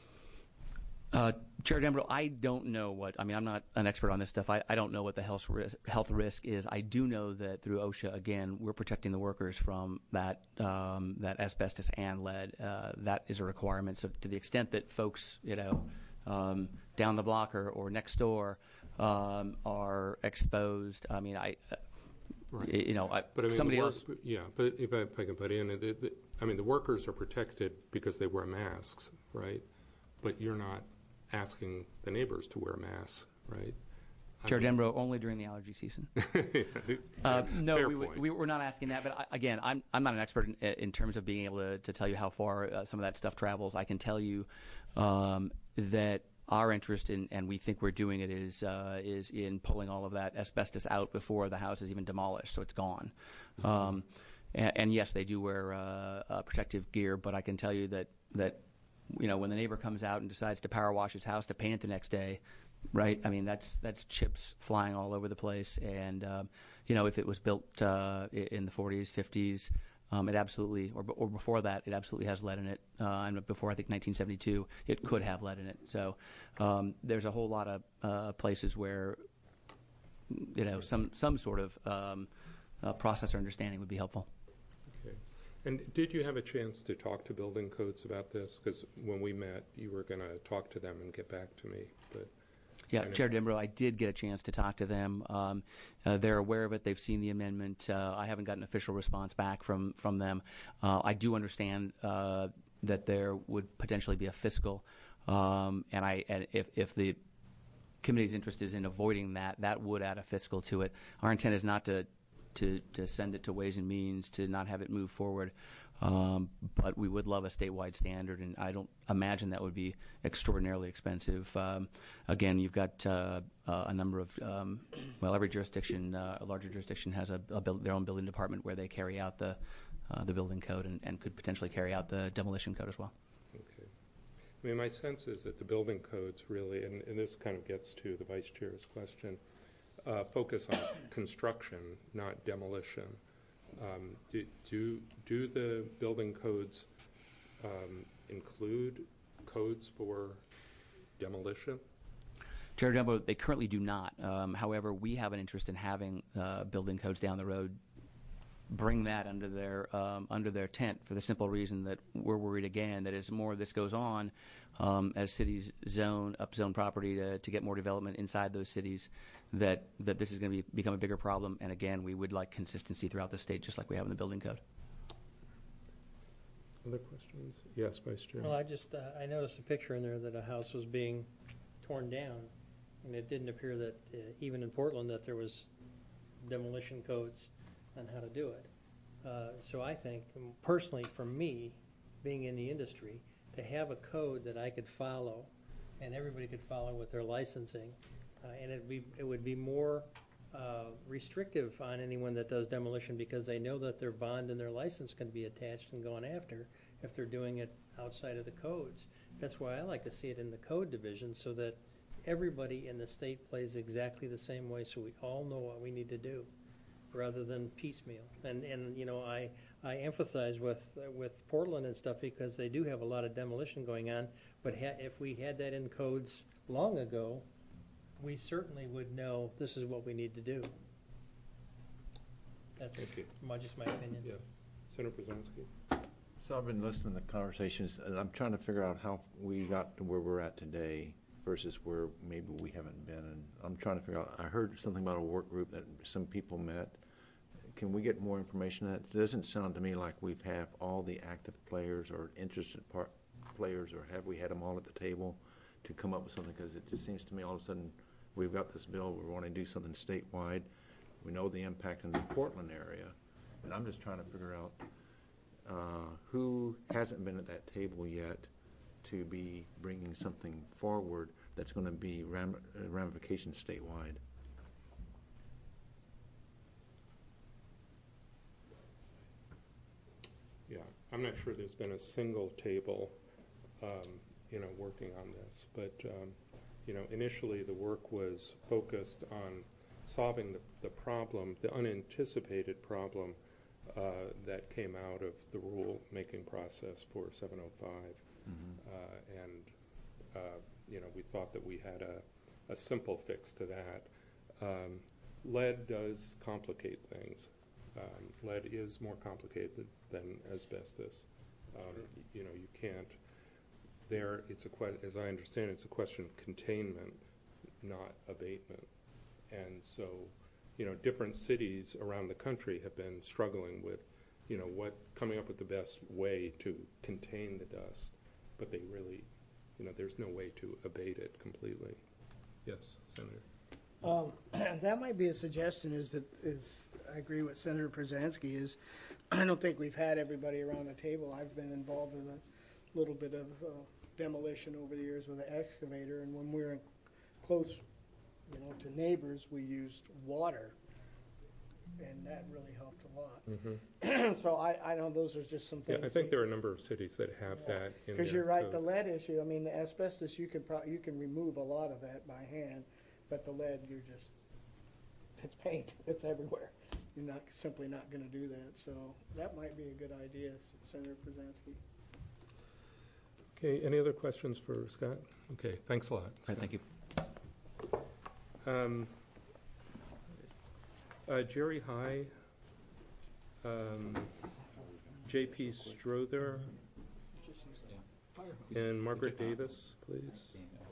Uh, Chair Dembro, I don't know what, I mean, I'm not an expert on this stuff. I, I don't know what the health risk, health risk is. I do know that through OSHA, again, we're protecting the workers from that um, that asbestos and lead. Uh, that is a requirement. So to the extent that folks, you know, Um, down the block or, or next door um, are exposed. I mean, I, uh, right. you know, I, but I mean, somebody work, else. Yeah, but if I, if I can put in, it, it, I mean, the workers are protected because they wear masks, right? But you're not asking the neighbors to wear masks, right? Chair I mean, Dembro, only during the allergy season. uh, no, we, we, we're not asking that. But I, again, I'm I'm not an expert in, in terms of being able to, to tell you how far uh, some of that stuff travels. I can tell you um, that our interest in, and we think we're doing it, is uh, is in pulling all of that asbestos out before the house is even demolished, so it's gone. Mm-hmm. Um, and, and yes, they do wear uh, uh, protective gear, but I can tell you that that you know when the neighbor comes out and decides to power wash his house to paint it the next day. Right, I mean that's that's chips flying all over the place, and um, you know if it was built uh, in the forties, fifties, um, it absolutely, or or before that, it absolutely has lead in it. Uh, and before I think nineteen seventy-two, it could have lead in it. So um, there's a whole lot of uh, places where you know some some sort of um, uh, process or understanding would be helpful. Okay. And did you have a chance to talk to building codes about this? Because when we met, you were going to talk to them and get back to me, but. Yeah, Chair Dembro, I did get a chance to talk to them. Um, uh, they're aware of it. They've seen the amendment. Uh, I haven't gotten an official response back from, from them. Uh, I do understand uh, that there would potentially be a fiscal, um, and I and if, if the committee's interest is in avoiding that, that would add a fiscal to it. Our intent is not to, to, to send it to Ways and Means, to not have it move forward. Um, but we would love a statewide standard, and I don't imagine that would be extraordinarily expensive. Um, again, you've got uh, uh, a number of, um, well, every jurisdiction, uh, a larger jurisdiction has a, a build, their own building department where they carry out the uh, the building code and, and could potentially carry out the demolition code as well. Okay. I mean, my sense is that the building codes really, and, and this kind of gets to the Vice Chair's question, uh, focus on construction, not demolition. Um, do, do do the building codes um, include codes for demolition? Chair Dumbo, they currently do not. Um, however, we have an interest in having uh, building codes down the road bring that under their um, under their tent, for the simple reason that we're worried again that as more of this goes on, um, as cities zone upzone property to, to get more development inside those cities, that that this is going to be, become a bigger problem. And again, we would like consistency throughout the state, just like we have in the building code. Other questions? Yes, Vice Chair. Well, I just uh, I noticed a picture in there that a house was being torn down, and it didn't appear that uh, even in Portland that there was demolition codes on how to do it. Uh, so I think, um, personally, for me, being in the industry, to have a code that I could follow, and everybody could follow with their licensing, uh, and it'd be it would be more uh, restrictive on anyone that does demolition, because they know that their bond and their license can be attached and gone after if they're doing it outside of the codes. That's why I like to see it in the code division, so that everybody in the state plays exactly the same way, so we all know what we need to do, rather than piecemeal. And and you know, I I emphasize with uh, with Portland and stuff, because they do have a lot of demolition going on. But ha if we had that in codes long ago, we certainly would know this is what we need to do. That's my, just my opinion. Yeah, Senator Brzezinski. So I've been listening to the conversations, and I'm trying to figure out how we got to where we're at today versus where maybe we haven't been. And I'm trying to figure out, I heard something about a work group that some people met. Can we get more information on that? It doesn't sound to me like we've have all the active players or interested part players, or have we had them all at the table to come up with something? Because it just seems to me all of a sudden we've got this bill, we want to do something statewide. We know the impact in the Portland area, and I'm just trying to figure out uh, who hasn't been at that table yet to be bringing something forward that's going to be ram ramifications statewide. Yeah, I'm not sure there's been a single table, um, you know, working on this. But, um, you know, initially the work was focused on solving the, the problem, the unanticipated problem uh, that came out of the rule-making process for seven oh five. Mm-hmm. uh, and, uh, you know, we thought that we had a, a simple fix to that. Um, lead does complicate things. Um, lead is more complicated than asbestos. Um, you know, you can't, there, it's a que- as I understand, it's a question of containment, not abatement. And so, you know, different cities around the country have been struggling with, you know, what, coming up with the best way to contain the dust, but they really, you know, there's no way to abate it completely. Yes, Senator. Um, that might be a suggestion. Is that is I agree with Senator Brzezinski. Is I don't think we've had everybody around the table. I've been involved in a little bit of uh, demolition over the years with an excavator, and when we were in close, you know, to neighbors, we used water, and that really helped a lot. Mm-hmm. So I, I know those are just some things. Yeah, I think there are a number of cities that have yeah. that. Because you're right, code. The lead issue. I mean, the asbestos, you can pro- you can remove a lot of that by hand. But the lead, you're just, it's paint. It's everywhere. You're not simply not going to do that. So that might be a good idea, Senator Brzezinski. Okay, any other questions for Scott? Okay, thanks a lot. Right, thank you. Um, uh, Jerry High, um, J P Strother, and Margaret Davis, please.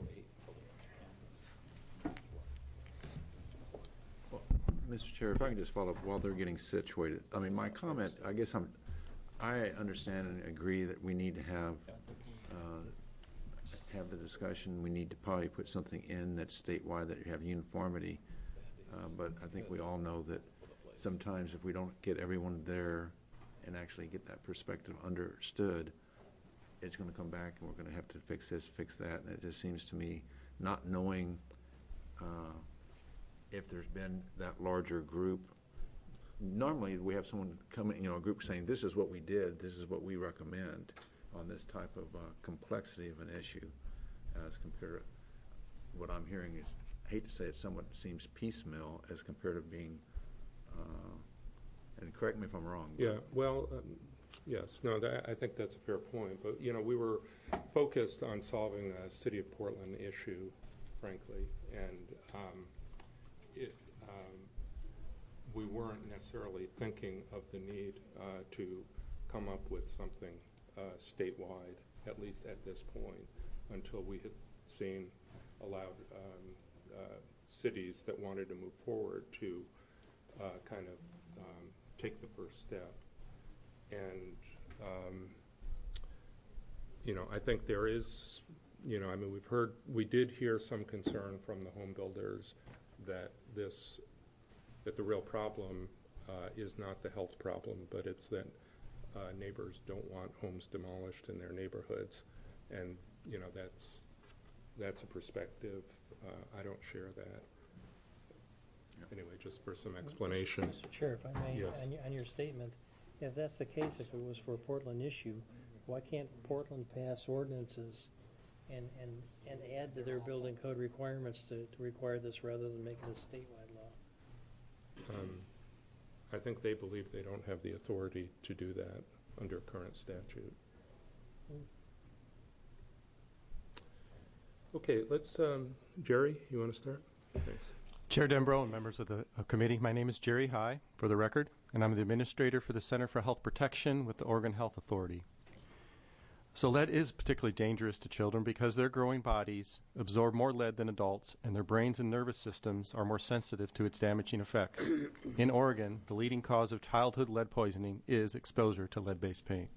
Mister Chair, if I can just follow up while they're getting situated. I mean, my comment, I guess I'm, I understand and agree that we need to have uh, have the discussion. We need to probably put something in that's statewide, that you have uniformity. Uh, but I think we all know that sometimes if we don't get everyone there and actually get that perspective understood, it's going to come back and we're going to have to fix this, fix that. And it just seems to me, not knowing uh, if there's been that larger group, normally we have someone coming, you know, a group saying, this is what we did, this is what we recommend on this type of uh, complexity of an issue, as compared to what I'm hearing is, I hate to say it, somewhat seems piecemeal as compared to being, uh, and correct me if I'm wrong. Yeah, well, um, yes. No, that, I think that's a fair point. But, you know, we were focused on solving a City of Portland issue, frankly, and um, it, um, we weren't necessarily thinking of the need uh, to come up with something uh, statewide, at least at this point, until we had seen allowed um, uh, cities that wanted to move forward to uh, kind of um, take the first step. And, um, you know, I think there is, you know, I mean, we've heard, we did hear some concern from the home builders that this, that the real problem uh, is not the health problem, but it's that uh, neighbors don't want homes demolished in their neighborhoods. And, you know, that's, that's a perspective. Uh, I don't share that. Anyway, just for some explanation. Mister Chair, if I may, yes. on, your, on your statement, if that's the case, if it was for a Portland issue, why can't Portland pass ordinances and, and, and add to their building code requirements to, to require this rather than make it a statewide law? Um, I think they believe they don't have the authority to do that under current statute. Mm. Okay, let's, um, Jerry, you want to start? Thanks. Chair Dembro and members of the uh, committee, my name is Jerry High, for the record, and I'm the administrator for the Center for Health Protection with the Oregon Health Authority. So lead is particularly dangerous to children because their growing bodies absorb more lead than adults, and their brains and nervous systems are more sensitive to its damaging effects. In Oregon, the leading cause of childhood lead poisoning is exposure to lead-based paint.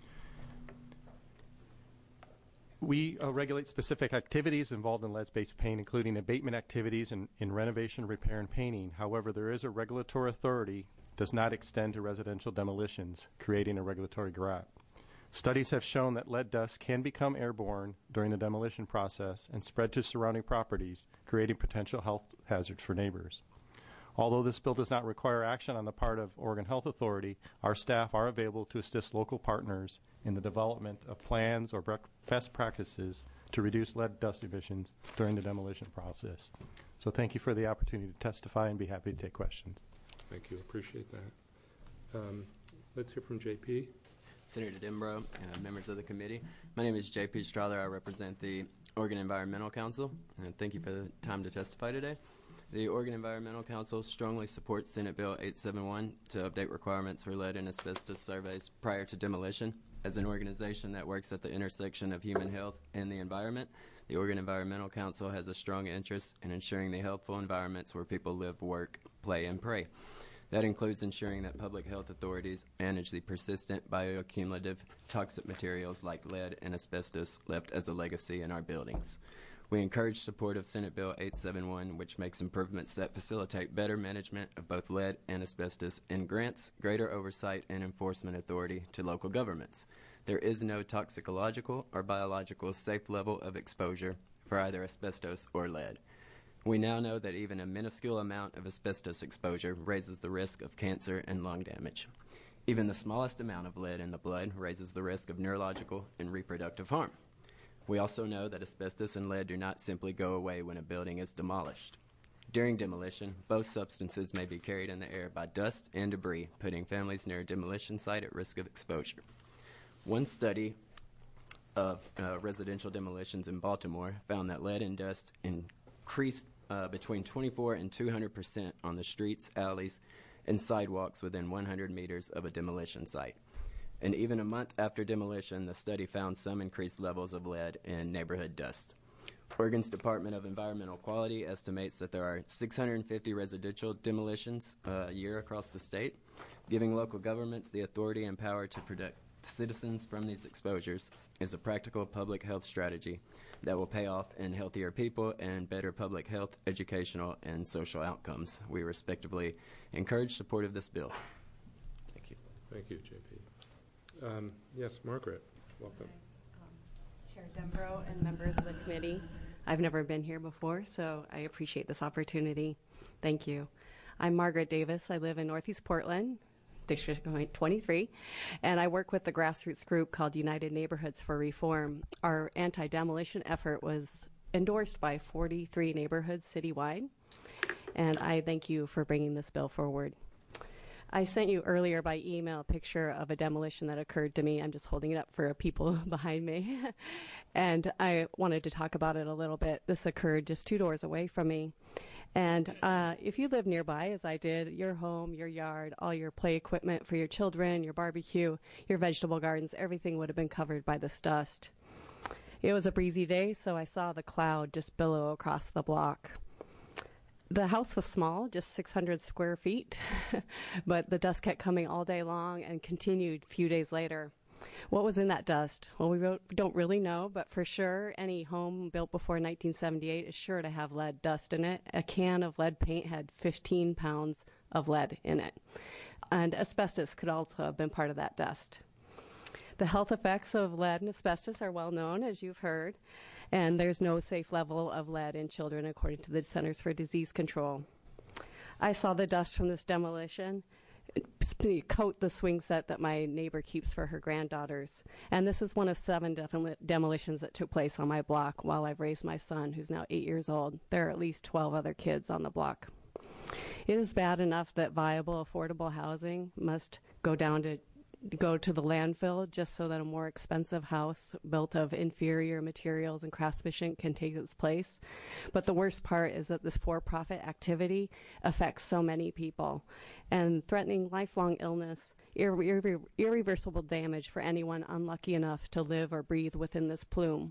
We uh, regulate specific activities involved in lead-based paint, including abatement activities in, in renovation, repair, and painting. However, there is a regulatory authority does not extend to residential demolitions, creating a regulatory gap. Studies have shown that lead dust can become airborne during the demolition process and spread to surrounding properties, creating potential health hazards for neighbors. Although this bill does not require action on the part of Oregon Health Authority, our staff are available to assist local partners in the development of plans or best practices to reduce lead dust emissions during the demolition process. So thank you for the opportunity to testify and be happy to take questions. Thank you. Appreciate that. Um, let's hear from J P. Senator Dembro and members of the committee. My name is J P Strother. I represent the Oregon Environmental Council, and thank you for the time to testify today. The Oregon Environmental Council strongly supports Senate Bill eight seventy-one to update requirements for lead and asbestos surveys prior to demolition. As an organization that works at the intersection of human health and the environment, the Oregon Environmental Council has a strong interest in ensuring the healthful environments where people live, work, play, and pray. That includes ensuring that public health authorities manage the persistent bioaccumulative toxic materials like lead and asbestos left as a legacy in our buildings. We encourage support of Senate Bill eight seventy-one, which makes improvements that facilitate better management of both lead and asbestos and grants greater oversight and enforcement authority to local governments. There is no toxicological or biological safe level of exposure for either asbestos or lead. We now know that even a minuscule amount of asbestos exposure raises the risk of cancer and lung damage. Even the smallest amount of lead in the blood raises the risk of neurological and reproductive harm. We also know that asbestos and lead do not simply go away when a building is demolished. During demolition, both substances may be carried in the air by dust and debris, putting families near a demolition site at risk of exposure. One study of uh, residential demolitions in Baltimore found that lead and dust increased uh, between twenty-four and two hundred percent on the streets, alleys, and sidewalks within one hundred meters of a demolition site. And even a month after demolition, the study found some increased levels of lead in neighborhood dust. Oregon's Department of Environmental Quality estimates that there are six hundred fifty residential demolitions uh, a year across the state. Giving local governments the authority and power to protect citizens from these exposures is a practical public health strategy that will pay off in healthier people and better public health, educational, and social outcomes. We respectively encourage support of this bill. Thank you. Thank you, J P. Um, yes, Margaret, welcome. Um, Chair Dembro and members of the committee, I've never been here before, so I appreciate this opportunity. Thank you. I'm Margaret Davis. I live in Northeast Portland, District twenty-three, and I work with the grassroots group called United Neighborhoods for Reform. Our anti-demolition effort was endorsed by forty-three neighborhoods citywide, and I thank you for bringing this bill forward. I sent you earlier by email a picture of a demolition that occurred to me. I'm just holding it up for people behind me. And I wanted to talk about it a little bit. This occurred just two doors away from me. And uh, if you live nearby, as I did, your home, your yard, all your play equipment for your children, your barbecue, your vegetable gardens, everything would have been covered by this dust. It was a breezy day, so I saw the cloud just billow across the block. The house was small, just six hundred square feet, but the dust kept coming all day long and continued a few days later. What was in that dust? Well, we don't really know, but for sure, any home built before nineteen seventy-eight is sure to have lead dust in it. A can of lead paint had fifteen pounds of lead in it, and asbestos could also have been part of that dust. The health effects of lead and asbestos are well known, as you've heard, and there's no safe level of lead in children according to the Centers for Disease Control. I saw the dust from this demolition coat the swing set that my neighbor keeps for her granddaughters. And this is one of seven defin- demolitions that took place on my block while I've raised my son, who's now eight years old. There are at least twelve other kids on the block. It is bad enough that viable, affordable housing must go down to go to the landfill just so that a more expensive house built of inferior materials and craftsmanship can take its place. But the worst part is that this for-profit activity affects so many people and threatening lifelong illness, irre- irre- irreversible damage for anyone unlucky enough to live or breathe within this plume.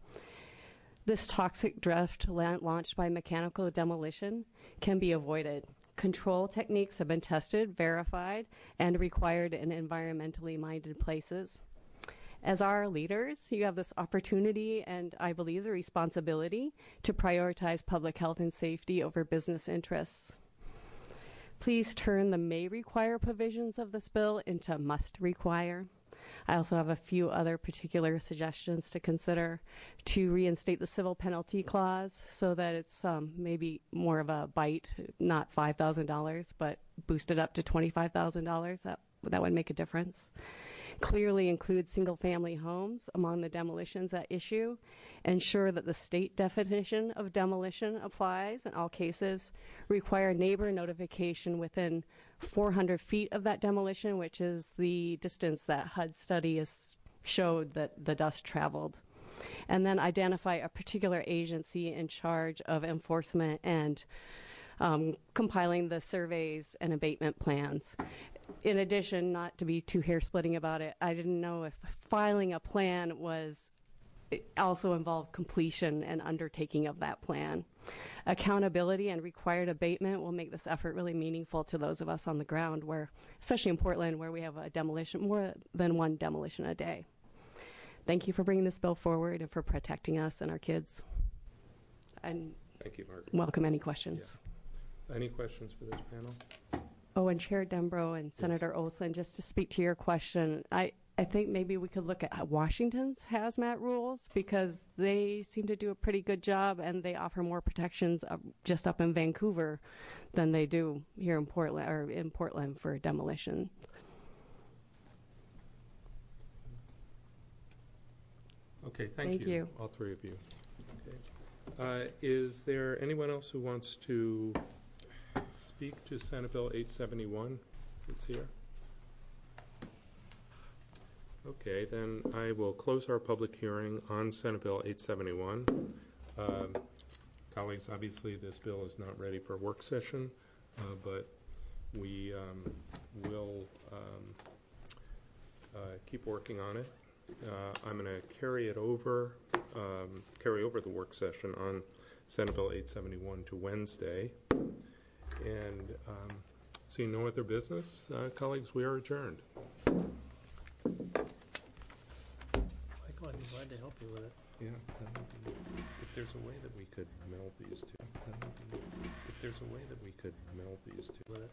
This toxic drift la- launched by mechanical demolition can be avoided. Control techniques have been tested, verified, and required in environmentally minded places. As our leaders, you have this opportunity and I believe the responsibility to prioritize public health and safety over business interests. Please turn the may require provisions of this bill into must require. I also have a few other particular suggestions to consider: to reinstate the civil penalty clause so that it's um, maybe more of a bite, not five thousand dollars, but boosted up to twenty-five thousand dollars. That, that would make a difference. Clearly include single-family homes among the demolitions at issue. Ensure that the state definition of demolition applies in all cases. Require neighbor notification within four hundred feet of that demolition, which is the distance that H U D study has showed that the dust traveled. And then identify a particular agency in charge of enforcement and um, compiling the surveys and abatement plans. In addition, not to be too hair-splitting about it, I didn't know if filing a plan was also involved completion and undertaking of that plan. Accountability and required abatement will make this effort really meaningful to those of us on the ground, where, especially in Portland, where we have a demolition, more than one demolition a day. Thank you for bringing this bill forward and for protecting us and our kids. And Thank you, Margaret. Welcome any questions. Yeah. Any questions for this panel? Oh, and Chair Dembro and Senator Olson, just to speak to your question, I, I think maybe we could look at Washington's hazmat rules because they seem to do a pretty good job and they offer more protections up, just up in Vancouver than they do here in Portland or in Portland for demolition. Okay, thank, Thank you, you. all three of you. Okay. Uh, is there anyone else who wants to speak to Senate Bill eight seventy-one that's here? Okay, then I will close our public hearing on Senate Bill eight seventy-one. Um, colleagues, obviously this bill is not ready for a work session, uh, but we um, will um, uh, keep working on it. Uh, I'm going to carry it over, um, carry over the work session on Senate Bill eight seventy-one to Wednesday. And um, seeing no other business, uh, colleagues, we are adjourned. Michael, I'd be glad to help you with it. Yeah, if there's a way that we could meld these two, if there's a way that we could meld these two.